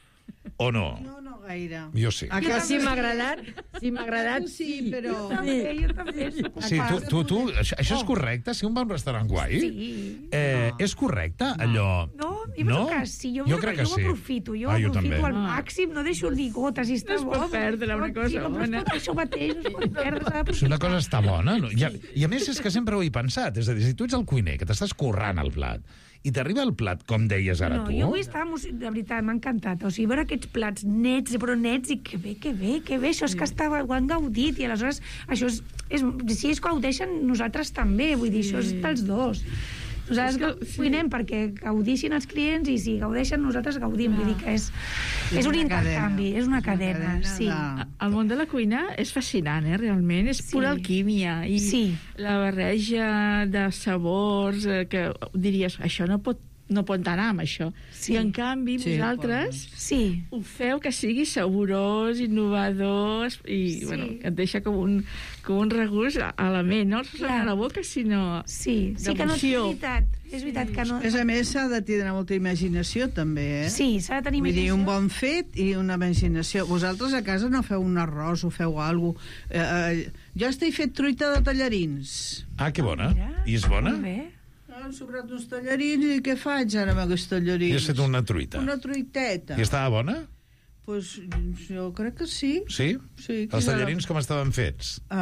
Speaker 9: O no?
Speaker 12: No, no gaire.
Speaker 9: Jo sí.
Speaker 11: A que sí m'ha agradat? Sí m'ha agradat,
Speaker 12: sí, però...
Speaker 13: També, jo també.
Speaker 9: Sí, tu, tu, tu, això, això és correcte? Si un va a un restaurant guai?
Speaker 13: Sí.
Speaker 9: Eh, és correcte, allò...
Speaker 13: No, jo no? que sí. Jo,
Speaker 9: jo crec que
Speaker 13: jo
Speaker 9: sí.
Speaker 13: ho aprofito, jo
Speaker 9: ah,
Speaker 13: ho
Speaker 9: jo
Speaker 13: aprofito
Speaker 9: també.
Speaker 13: al màxim, no deixo ni gotes, i està
Speaker 10: no es
Speaker 13: bo.
Speaker 10: pot perdre una cosa
Speaker 13: sí, no,
Speaker 10: bona.
Speaker 13: No, això mateix, no es pot perdre.
Speaker 9: Si una cosa està bona... No? I, a, I a més és que sempre ho he pensat. És a dir, si tu ets el cuiner, que t'estàs currant el plat, i t'arriba el plat, com deies ara
Speaker 13: no,
Speaker 9: tu...
Speaker 13: Jo avui estava, de veritat, m'ha encantat. O sigui, veure aquests plats nets, però nets, i que bé, que bé, que bé. Això és que estava, ho han gaudit, i aleshores, això és, és, si ells gaudeixen, nosaltres també. Vull dir, això és dels dos. Nosaltres cuinem perquè gaudissin els clients i si gaudeixen nosaltres gaudim. Vull dir que és, és un intercanvi, és una cadena. Sí.
Speaker 10: El món de la cuina és fascinant, eh, realment. És pura alquímia. I la barreja de sabors que diries, això no pot no pot anar amb això. Sí. I en canvi sí, vosaltres
Speaker 13: sí.
Speaker 10: ho feu que sigui saborós, innovador i sí. bueno, et deixa com un, com un regust a la ment, no a la boca, sinó
Speaker 13: sí, sí que no és veritat. És veritat que no...
Speaker 12: A més a més, s'ha de tindre molta imaginació, també, eh?
Speaker 13: Sí, s'ha de tenir imaginació.
Speaker 12: Vull dir, un bon fet i una imaginació. Vosaltres a casa no feu un arròs o feu alguna cosa. Eh, eh, jo estic fet truita de tallarins.
Speaker 9: Ah, que bona. I és bona?
Speaker 13: Molt bé.
Speaker 12: Han sobrat uns tallarins i què faig ara amb aquests tallarins?
Speaker 9: I has fet una truita.
Speaker 12: Una truiteta.
Speaker 9: I estava bona?
Speaker 12: Pues jo crec que sí.
Speaker 9: Sí?
Speaker 12: Sí.
Speaker 9: Els tallarins com estaven fets?
Speaker 12: Uh,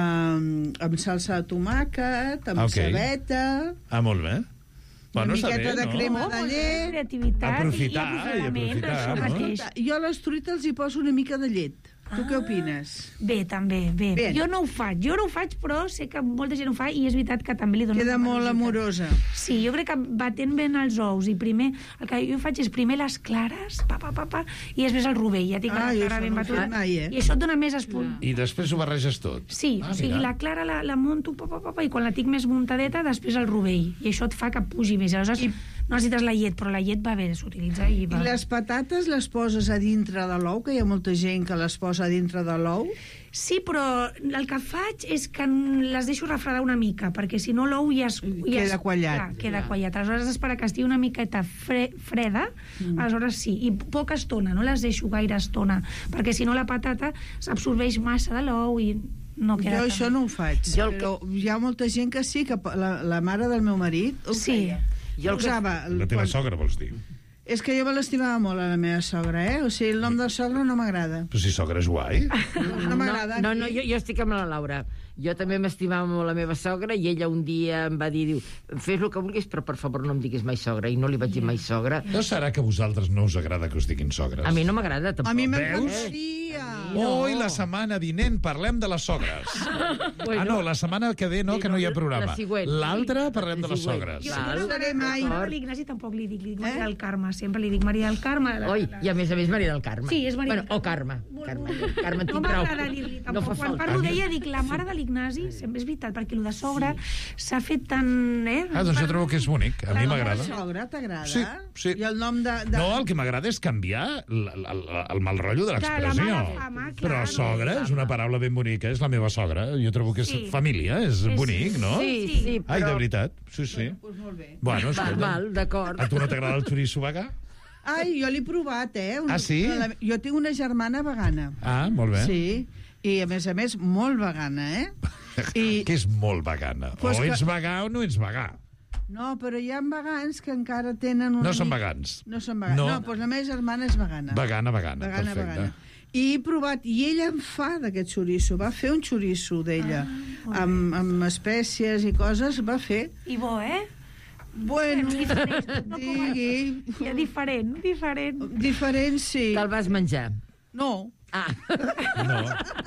Speaker 12: uh, amb salsa de tomàquet, amb okay. cebeta...
Speaker 9: Ah, molt bé. Bueno,
Speaker 12: una miqueta
Speaker 9: bé,
Speaker 12: de
Speaker 9: no?
Speaker 12: crema de llet.
Speaker 13: Creativitat.
Speaker 9: Aprofitar, i aprofitar, no?
Speaker 12: Jo a les truites els hi poso una mica de llet. Tu què opines?
Speaker 13: Bé, també, bé. bé. Jo no ho faig, jo no ho faig, però sé que molta gent ho fa i és veritat que també li dona...
Speaker 12: Queda molt amorosa.
Speaker 13: Sí, jo crec que batent ben els ous i primer... El que jo faig és primer les clares, pa, pa, pa, pa, i després el rovell. Ja tinc ah, la clara ben batuda.
Speaker 12: Mai, eh?
Speaker 13: I això et dona més espunt.
Speaker 9: I després ho barreges tot?
Speaker 13: Sí, ah, o sigui, mira. La clara la, la munto, pa, pa, pa, pa, i quan la tinc més muntadeta, després el rovell. I això et fa que pugi més. Aleshores, I... no necessites la llet, però la llet va bé, s'utilitza i va...
Speaker 12: I les patates les poses a dintre de l'ou, que hi ha molta gent que les posa a dintre de l'ou?
Speaker 13: Sí, però el que faig és que les deixo refredar una mica, perquè si no l'ou ja es... Ja
Speaker 12: queda quallat.
Speaker 13: Clar, queda quallat. Aleshores, esperar que estigui una miqueta fre, freda, mm. aleshores sí. I poca estona, no les deixo gaire estona, perquè si no la patata s'absorbeix massa de l'ou i... No
Speaker 12: jo tant. Això no ho faig, jo però que... hi ha molta gent que sí, que la, la mare del meu marit ho
Speaker 13: sí.
Speaker 12: feia. Jo el usava,
Speaker 9: la teva quan... sogra, vols dir?
Speaker 12: És que jo me l'estimava molt a la meva sogra, eh? O sigui, el nom de sogra no m'agrada.
Speaker 9: Però si sogra és guai.
Speaker 12: No, no m'agrada.
Speaker 11: No, no, jo, jo estic amb la Laura. Jo també m'estimava molt la meva sogra i ella un dia em va dir, diu, fes el que vulguis, però per favor no em diguis mai sogra. I no li vaig dir mai sogra.
Speaker 9: No serà que a vosaltres no us agrada que us diguin sogres?
Speaker 11: A mi no m'agrada, tampoc.
Speaker 12: A mi m'agradaria.
Speaker 9: No. Oi, la setmana vinent parlem de les sogres. Bueno, ah, no, la setmana que ve no, sí, que no hi ha programa. L'altra parlem de les sogres.
Speaker 13: Jo no seré mai. A l'Ignasi tampoc li dic, li dic Maria del Carme. Sempre li dic Maria del Carme.
Speaker 11: Oi, i a més a més Maria del Carme.
Speaker 13: Sí, és Maria
Speaker 11: del Carme. O Carme. Carme, Carme,
Speaker 13: no m'agrada dir-li tampoc. No quan parlo d'ella dic la mare de l'Ignasi, sempre és veritat, perquè el de sogra s'ha sí. fet tan... Eh?
Speaker 9: Ah, doncs jo trobo que és bonic, a mi m'agrada.
Speaker 12: La sogra t'agrada?
Speaker 9: Sí, sí.
Speaker 12: I el nom de... de...
Speaker 9: No, el que m'agrada és canviar el, el, el mal rotllo de l'expressió. Però sogra és una paraula ben bonica, és la meva sogra. Jo trobo que és sí. família, és sí, bonic, no?
Speaker 11: Sí, sí, però...
Speaker 9: Ai, de veritat, sí, sí.
Speaker 12: Bueno, doncs molt bé.
Speaker 9: Bueno, escolta.
Speaker 11: Val, d'acord.
Speaker 9: A tu no t'agrada el xoriço vegà?
Speaker 12: Ai, jo l'he provat, eh? Un...
Speaker 9: Ah, sí?
Speaker 12: La... Jo tinc una germana vegana.
Speaker 9: Ah, molt bé.
Speaker 12: Sí, i a més a més molt vegana, eh?
Speaker 9: I... Què és molt vegana? Pues o ets que... vegà o no ets vegà?
Speaker 12: No, però hi ha vegans que encara tenen... Una
Speaker 9: no són
Speaker 12: mica...
Speaker 9: vegans?
Speaker 12: No són vegans. No, no doncs la meva germana és vegana.
Speaker 9: Vegana, vegana,
Speaker 12: vegana
Speaker 9: perfecte.
Speaker 12: Vegana. I he provat, i ella em fa d'aquest xoriço, va fer un xoriço d'ella, ah, amb, amb espècies i coses, va fer.
Speaker 13: I bo, eh?
Speaker 12: Bueno,
Speaker 13: no digui... Ja, diferent, diferent.
Speaker 12: Diferent, sí.
Speaker 11: Te'l vas menjar?
Speaker 12: No.
Speaker 11: Ah.
Speaker 9: No.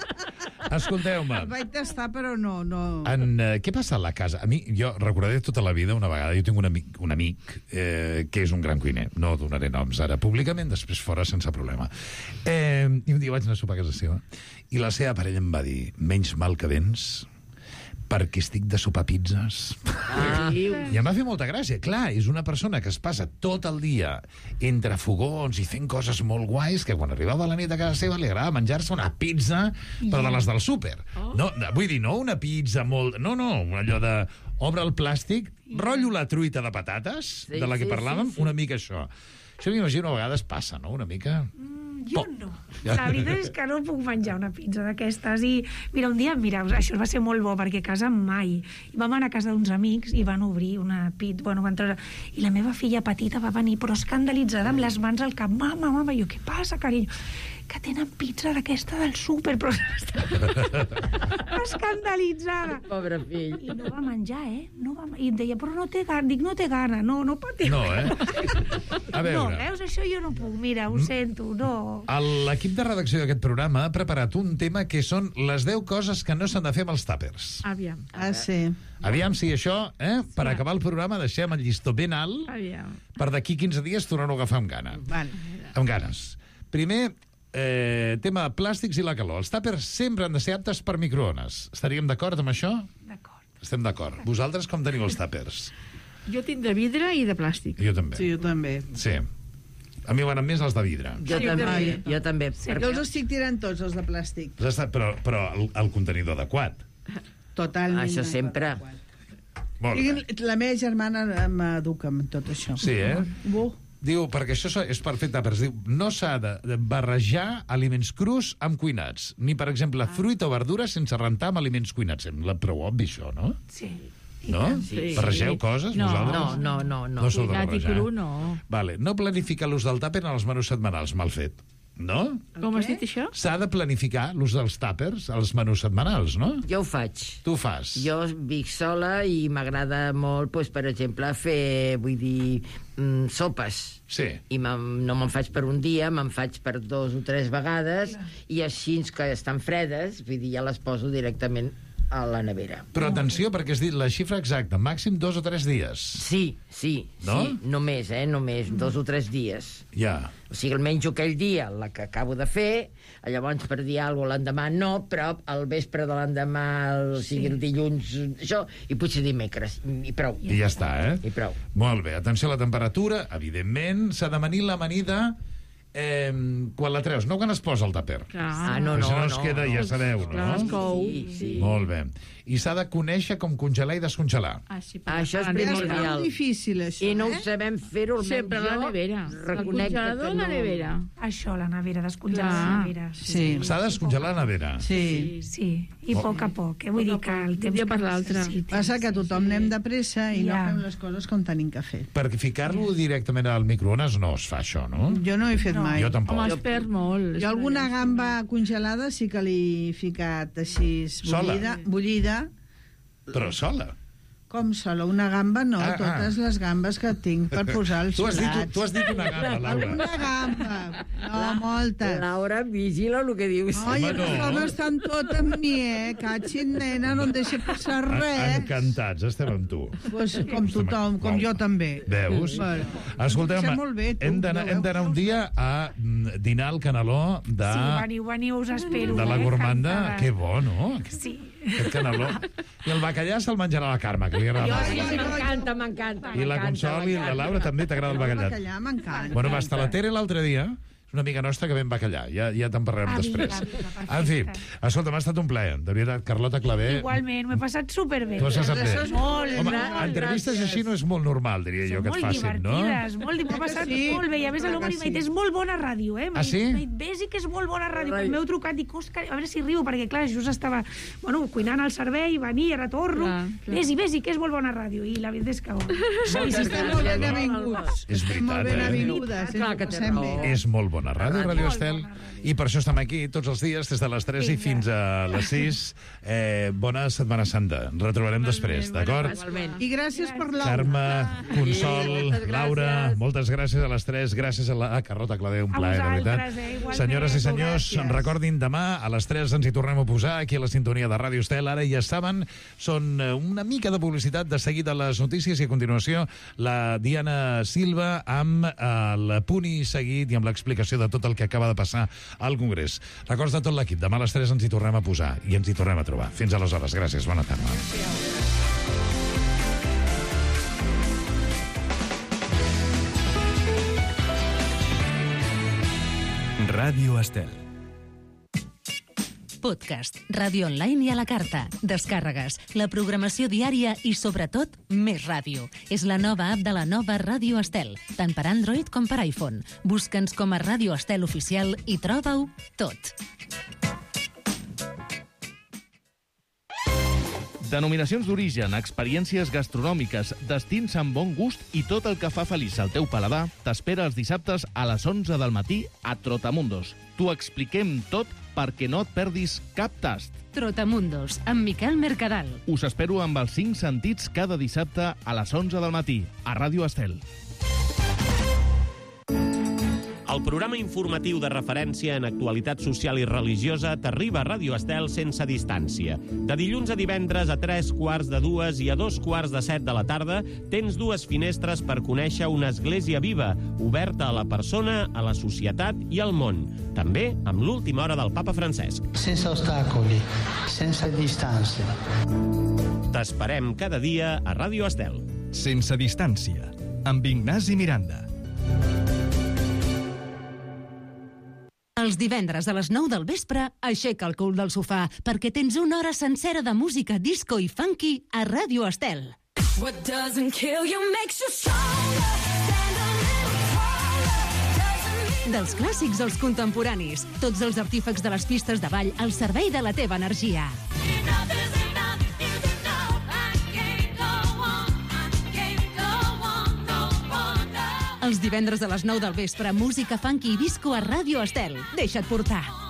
Speaker 9: Escolteu-me.
Speaker 12: El vaig tastar, però no. no.
Speaker 9: En, uh, què passa a la casa? A mi, jo recordaré tota la vida una vegada, jo tinc un amic, un amic eh, que és un gran cuiner, no donaré noms ara públicament, després fora sense problema. Eh, I un dia vaig anar a sopar a casa seva i la seva parella em va dir, menys mal que vens, perquè estic de sopar pizzas. Ah. I em va fer molta gràcia. Clar, és una persona que es passa tot el dia entre fogons i fent coses molt guais que quan arribava la nit a casa seva li agrada menjar-se una pizza, però de les del súper. Oh. No, vull dir, no una pizza molt... No, no, allò de... Obre el plàstic, rotllo la truita de patates, sí, de la que sí, parlàvem, sí, sí. Una mica això. Això m'imagino a vegades passa, no?, una mica...
Speaker 13: Mm, jo no. La veritat és que no puc menjar una pizza d'aquestes. I mira, un dia, mira, això va ser molt bo, perquè a casa mai. I vam anar a casa d'uns amics i van obrir una pizza, bueno, van treure... I la meva filla petita va venir, però escandalitzada, amb les mans al cap. Mama, mama, jo, què passa, carinyo? que tenen pizza d'aquesta del súper, però escandalitzada.
Speaker 11: Pobre fill.
Speaker 13: I no va menjar, eh? No va... I em deia, però no té gana. Dic, no té gana, no, no patiu.
Speaker 9: No, eh? A veure...
Speaker 13: No, veus, això jo no puc, mira, ho sento, no.
Speaker 9: L'equip de redacció d'aquest programa ha preparat un tema que són les deu coses que no s'han de fer amb els tàpers.
Speaker 10: Aviam.
Speaker 12: Ah, sí.
Speaker 9: Aviam si això, eh, per acabar el programa, deixem el llistó ben alt
Speaker 10: Aviam.
Speaker 9: per d'aquí quinze dies tornar-ho a agafar amb gana.
Speaker 12: Vale.
Speaker 9: Amb ganes. Primer, eh, tema de plàstics i la calor. Els tàpers sempre han de ser aptes per microones. Estaríem d'acord amb això?
Speaker 13: D'acord.
Speaker 9: Estem d'acord. Vosaltres com teniu els tàpers?
Speaker 10: Jo tinc de vidre i de plàstic.
Speaker 9: Jo també.
Speaker 12: Sí, jo també.
Speaker 9: Sí. A mi m'agraden més els de vidre.
Speaker 11: Jo
Speaker 12: Sí,
Speaker 11: també,
Speaker 12: també.
Speaker 11: jo també.
Speaker 12: Sí, jo els estic tirant tots, els de plàstic.
Speaker 9: Ja està, Però, però el, el contenidor adequat.
Speaker 12: Totalment.
Speaker 11: Això sempre.
Speaker 9: Molt bé.
Speaker 12: I la meva germana m'educa amb tot això.
Speaker 9: Sí, eh?
Speaker 12: Bo.
Speaker 9: Diu, perquè això és per fer tàpers, diu, no s'ha de de barrejar aliments crus amb cuinats, ni, per exemple, fruita o verdura sense rentar amb aliments cuinats. Sembla prou obvi, això, no?
Speaker 13: Sí.
Speaker 9: No?
Speaker 11: Sí.
Speaker 9: Barregeu coses,
Speaker 11: No,
Speaker 9: vosaltres?
Speaker 11: no, no, no.
Speaker 9: No sou de
Speaker 10: Cuinat i
Speaker 9: barrejar.
Speaker 10: cru, no.
Speaker 9: Vale. No planificar l'ús del tàper en els menús setmanals, mal fet. No?
Speaker 10: Com has dit això?
Speaker 9: S'ha de planificar l'ús dels tàpers als menús setmanals, no?
Speaker 11: Jo ho faig.
Speaker 9: Tu ho fas.
Speaker 11: Jo vic sola i m'agrada molt, doncs, per exemple, fer, vull dir, mm, sopes.
Speaker 9: Sí.
Speaker 11: I me'n- no me'n faig per un dia, me'n faig per dos o tres vegades, i així que estan fredes, vull dir, ja les poso directament a la nevera.
Speaker 9: Però atenció, perquè has dit la xifra exacta, màxim dos o tres dies.
Speaker 11: Sí, sí,
Speaker 9: No?
Speaker 11: sí, només, eh, només, dos o tres dies.
Speaker 9: Ja.
Speaker 11: O sigui, el menjo aquell dia, la que acabo de fer, llavors per dir alguna cosa l'endemà no, però al vespre de l'endemà, o sigui, el dilluns, això, i potser dimecres, i prou.
Speaker 9: I ja està, eh?
Speaker 11: I prou.
Speaker 9: Molt bé, atenció a la temperatura, evidentment, s'ha d'amanir l'amanida eh, quan la treus, no quan es posa el tàper.
Speaker 11: Ah, no,
Speaker 9: Perquè
Speaker 11: no,
Speaker 9: si no
Speaker 11: no.
Speaker 9: es queda, ja sabeu,
Speaker 10: Clar, es
Speaker 9: no?
Speaker 10: cou.
Speaker 11: Sí, sí.
Speaker 9: Molt bé. I s'ha de conèixer com congelar i descongelar.
Speaker 10: Ah, sí,
Speaker 11: Això és
Speaker 10: a la nevera.
Speaker 11: primordial.
Speaker 12: És difícil, això,
Speaker 11: I no ho
Speaker 12: eh?
Speaker 11: sabem fer-ho, almenys
Speaker 10: Sempre a la
Speaker 11: jo
Speaker 10: nevera. El
Speaker 11: reconec que
Speaker 10: congelador a la
Speaker 11: no-
Speaker 10: nevera.
Speaker 13: Això, la nevera, descongelar
Speaker 10: Clar.
Speaker 13: la nevera.
Speaker 12: Sí.
Speaker 9: S'ha de descongelar la nevera.
Speaker 12: Sí.
Speaker 13: Sí, i a poc a poc, eh? Vull dir que el temps
Speaker 10: dia per
Speaker 13: que
Speaker 10: l'altre.
Speaker 13: necessitis.
Speaker 12: Passa que tothom anem de pressa i no
Speaker 13: Ja.
Speaker 12: fem les coses com tenim que fer.
Speaker 9: Perquè ficar-lo directament al microones no es fa, això, no?
Speaker 12: Jo no ho he fet mai.
Speaker 9: Jo tampoc.
Speaker 10: Home, es perd molt.
Speaker 12: Jo alguna gamba congelada sí que l'he ficat així
Speaker 9: Sola?
Speaker 12: bullida, bullida.
Speaker 9: Però sola.
Speaker 12: Com sola? Una gamba no,
Speaker 9: Ah, ah.
Speaker 12: totes les gambes que tinc per posar els
Speaker 9: Tu has dit,
Speaker 12: gelats.
Speaker 9: tu has dit una gamba, Laura.
Speaker 12: Una gamba, no, moltes.
Speaker 11: Laura, vigila el que dius.
Speaker 12: Ai,
Speaker 9: Home,
Speaker 12: aquests
Speaker 9: no.
Speaker 12: homes estan tot amb mi, eh? Catxin, nena, no em deixa passar res.
Speaker 9: Encantats, estem amb tu.
Speaker 12: Pues, com tothom, com jo també.
Speaker 9: Veus?
Speaker 12: Bueno,
Speaker 9: Escolteu,
Speaker 12: ho sé molt bé, tu,
Speaker 9: hem d'anar
Speaker 12: ja
Speaker 9: hem
Speaker 12: veus.
Speaker 9: d'anar un dia a mm, dinar al Caneló de,
Speaker 13: Sí, veniu, veniu, us espero.
Speaker 9: de la
Speaker 13: eh?
Speaker 9: Gormanda.
Speaker 13: Encantada.
Speaker 9: Que bo, no?
Speaker 13: Sí.
Speaker 9: Aquest Caneló. I el bacallà se'l menjarà la Carme, que li agrada.
Speaker 11: Jo,
Speaker 9: molt.
Speaker 11: sí, m'encanta, m'encanta.
Speaker 9: I la Consol i la Laura també t'agrada el bacallà.
Speaker 12: bacallà m'encanta.
Speaker 9: Bueno, va estar la Tere l'altre dia, és una amiga nostra que ven bacallà. Ja, ja te'n parlarem
Speaker 13: Ah, vinga,
Speaker 9: després.
Speaker 13: vinga,
Speaker 9: En fi,
Speaker 13: perfecte.
Speaker 9: escolta, m'ha estat un plaer. De veritat, Carlota Clavé.
Speaker 13: Igualment, m'he passat superbé.
Speaker 9: Tu has passat bé.
Speaker 13: Molt,
Speaker 9: Home,
Speaker 13: molt,
Speaker 9: entrevistes així no és molt normal, diria jo, que et
Speaker 13: molt
Speaker 9: facin, no?
Speaker 13: divertides, molt, m'ho he passat
Speaker 12: Sí,
Speaker 13: molt bé. I a més,
Speaker 12: clar
Speaker 13: l'Omar
Speaker 12: que
Speaker 13: m'ha dit,
Speaker 12: sí.
Speaker 13: és molt bona ràdio, eh? M'ha
Speaker 9: Ah,
Speaker 13: dit-
Speaker 9: sí?
Speaker 13: m'ha dit, vés-hi que és molt bona ràdio. Quan m'heu trucat, dic, Òscar, a veure si riu, perquè, clar, just estava, bueno, cuinant al servei, venia, retorno,
Speaker 10: Clar, clar.
Speaker 13: vés-hi, vés-hi, que és molt bona ràdio. I la veritat és que... Bueno,
Speaker 12: Sí, sí, estem molt ben avinguts.
Speaker 9: És
Speaker 12: Estem molt
Speaker 9: veritat,
Speaker 12: ben
Speaker 9: eh?
Speaker 12: avingudes.
Speaker 11: Clar que
Speaker 12: ens ho
Speaker 11: té
Speaker 12: passem
Speaker 11: raó.
Speaker 12: bé.
Speaker 9: És molt bona ràdio, Ràdio Estel, i per això estem aquí tots els dies, des de les tres i fins a les sis. Eh, bona Setmana Santa. Ens retrobarem després, d'acord?
Speaker 12: I gràcies per l'ou.
Speaker 9: Carme, Consol,
Speaker 11: moltes gràcies.
Speaker 9: Laura, moltes gràcies a les tres, gràcies a la a Carlota Clavé, un
Speaker 13: A
Speaker 9: plaer, de veritat.
Speaker 13: vosaltres, eh, igualment,
Speaker 9: Senyores i senyors,
Speaker 12: gràcies.
Speaker 9: recordin, demà a les tres ens hi tornem a posar aquí a la sintonia de Ràdio Estel. Ara ja saben, són eh, una mica de publicitat de seguida a les notícies i a continuació la Diana Silva amb eh, el punt i seguit i amb l'explicació de tot el que acaba de passar al Congrés. Records de tot l'equip, demà a les tres ens hi tornem a posar i ens hi tornem a trobar. Fins aleshores, gràcies, bona tarda.
Speaker 5: Ràdio Estel.
Speaker 7: Podcast, ràdio online i a la carta, descàrregues, la programació diària i, sobretot, més ràdio. És la nova app de la nova Ràdio Estel, tant per Android com per iPhone. Busca'ns com a Ràdio Estel Oficial i troba-ho tot.
Speaker 6: Denominacions d'origen, experiències gastronòmiques, destins amb bon gust i tot el que fa feliç al teu paladar t'espera els dissabtes a les onze del matí a Trotamundos. T'ho expliquem tot perquè no et perdis cap tast.
Speaker 7: Trotamundos, amb Miquel Mercadal.
Speaker 6: Us espero amb els cinc sentits cada dissabte a les onze del matí a Ràdio Estel.
Speaker 19: El programa informatiu de referència en actualitat social i religiosa t'arriba a Ràdio Estel sense distància. De dilluns a divendres a tres quarts de dues i a dos quarts de set de la tarda tens dues finestres per conèixer una església viva, oberta a la persona, a la societat i al món. També amb l'última hora del papa Francesc.
Speaker 20: Sense ostacoli, sense distància.
Speaker 19: T'esperem cada dia a Ràdio Estel.
Speaker 5: Sense distància, amb Ignasi Miranda.
Speaker 7: Els divendres a les nou del vespre, aixeca el cul del sofà, perquè tens una hora sencera de música disco i funky a Ràdio Estel.
Speaker 8: What doesn't kill you makes you stronger. Stand a little taller.
Speaker 7: Dels clàssics als contemporanis, tots els artífecs de les pistes de ball al servei de la teva energia. Els divendres a les nou del vespre, música funky i disco a Ràdio Estel. Deixa't portar.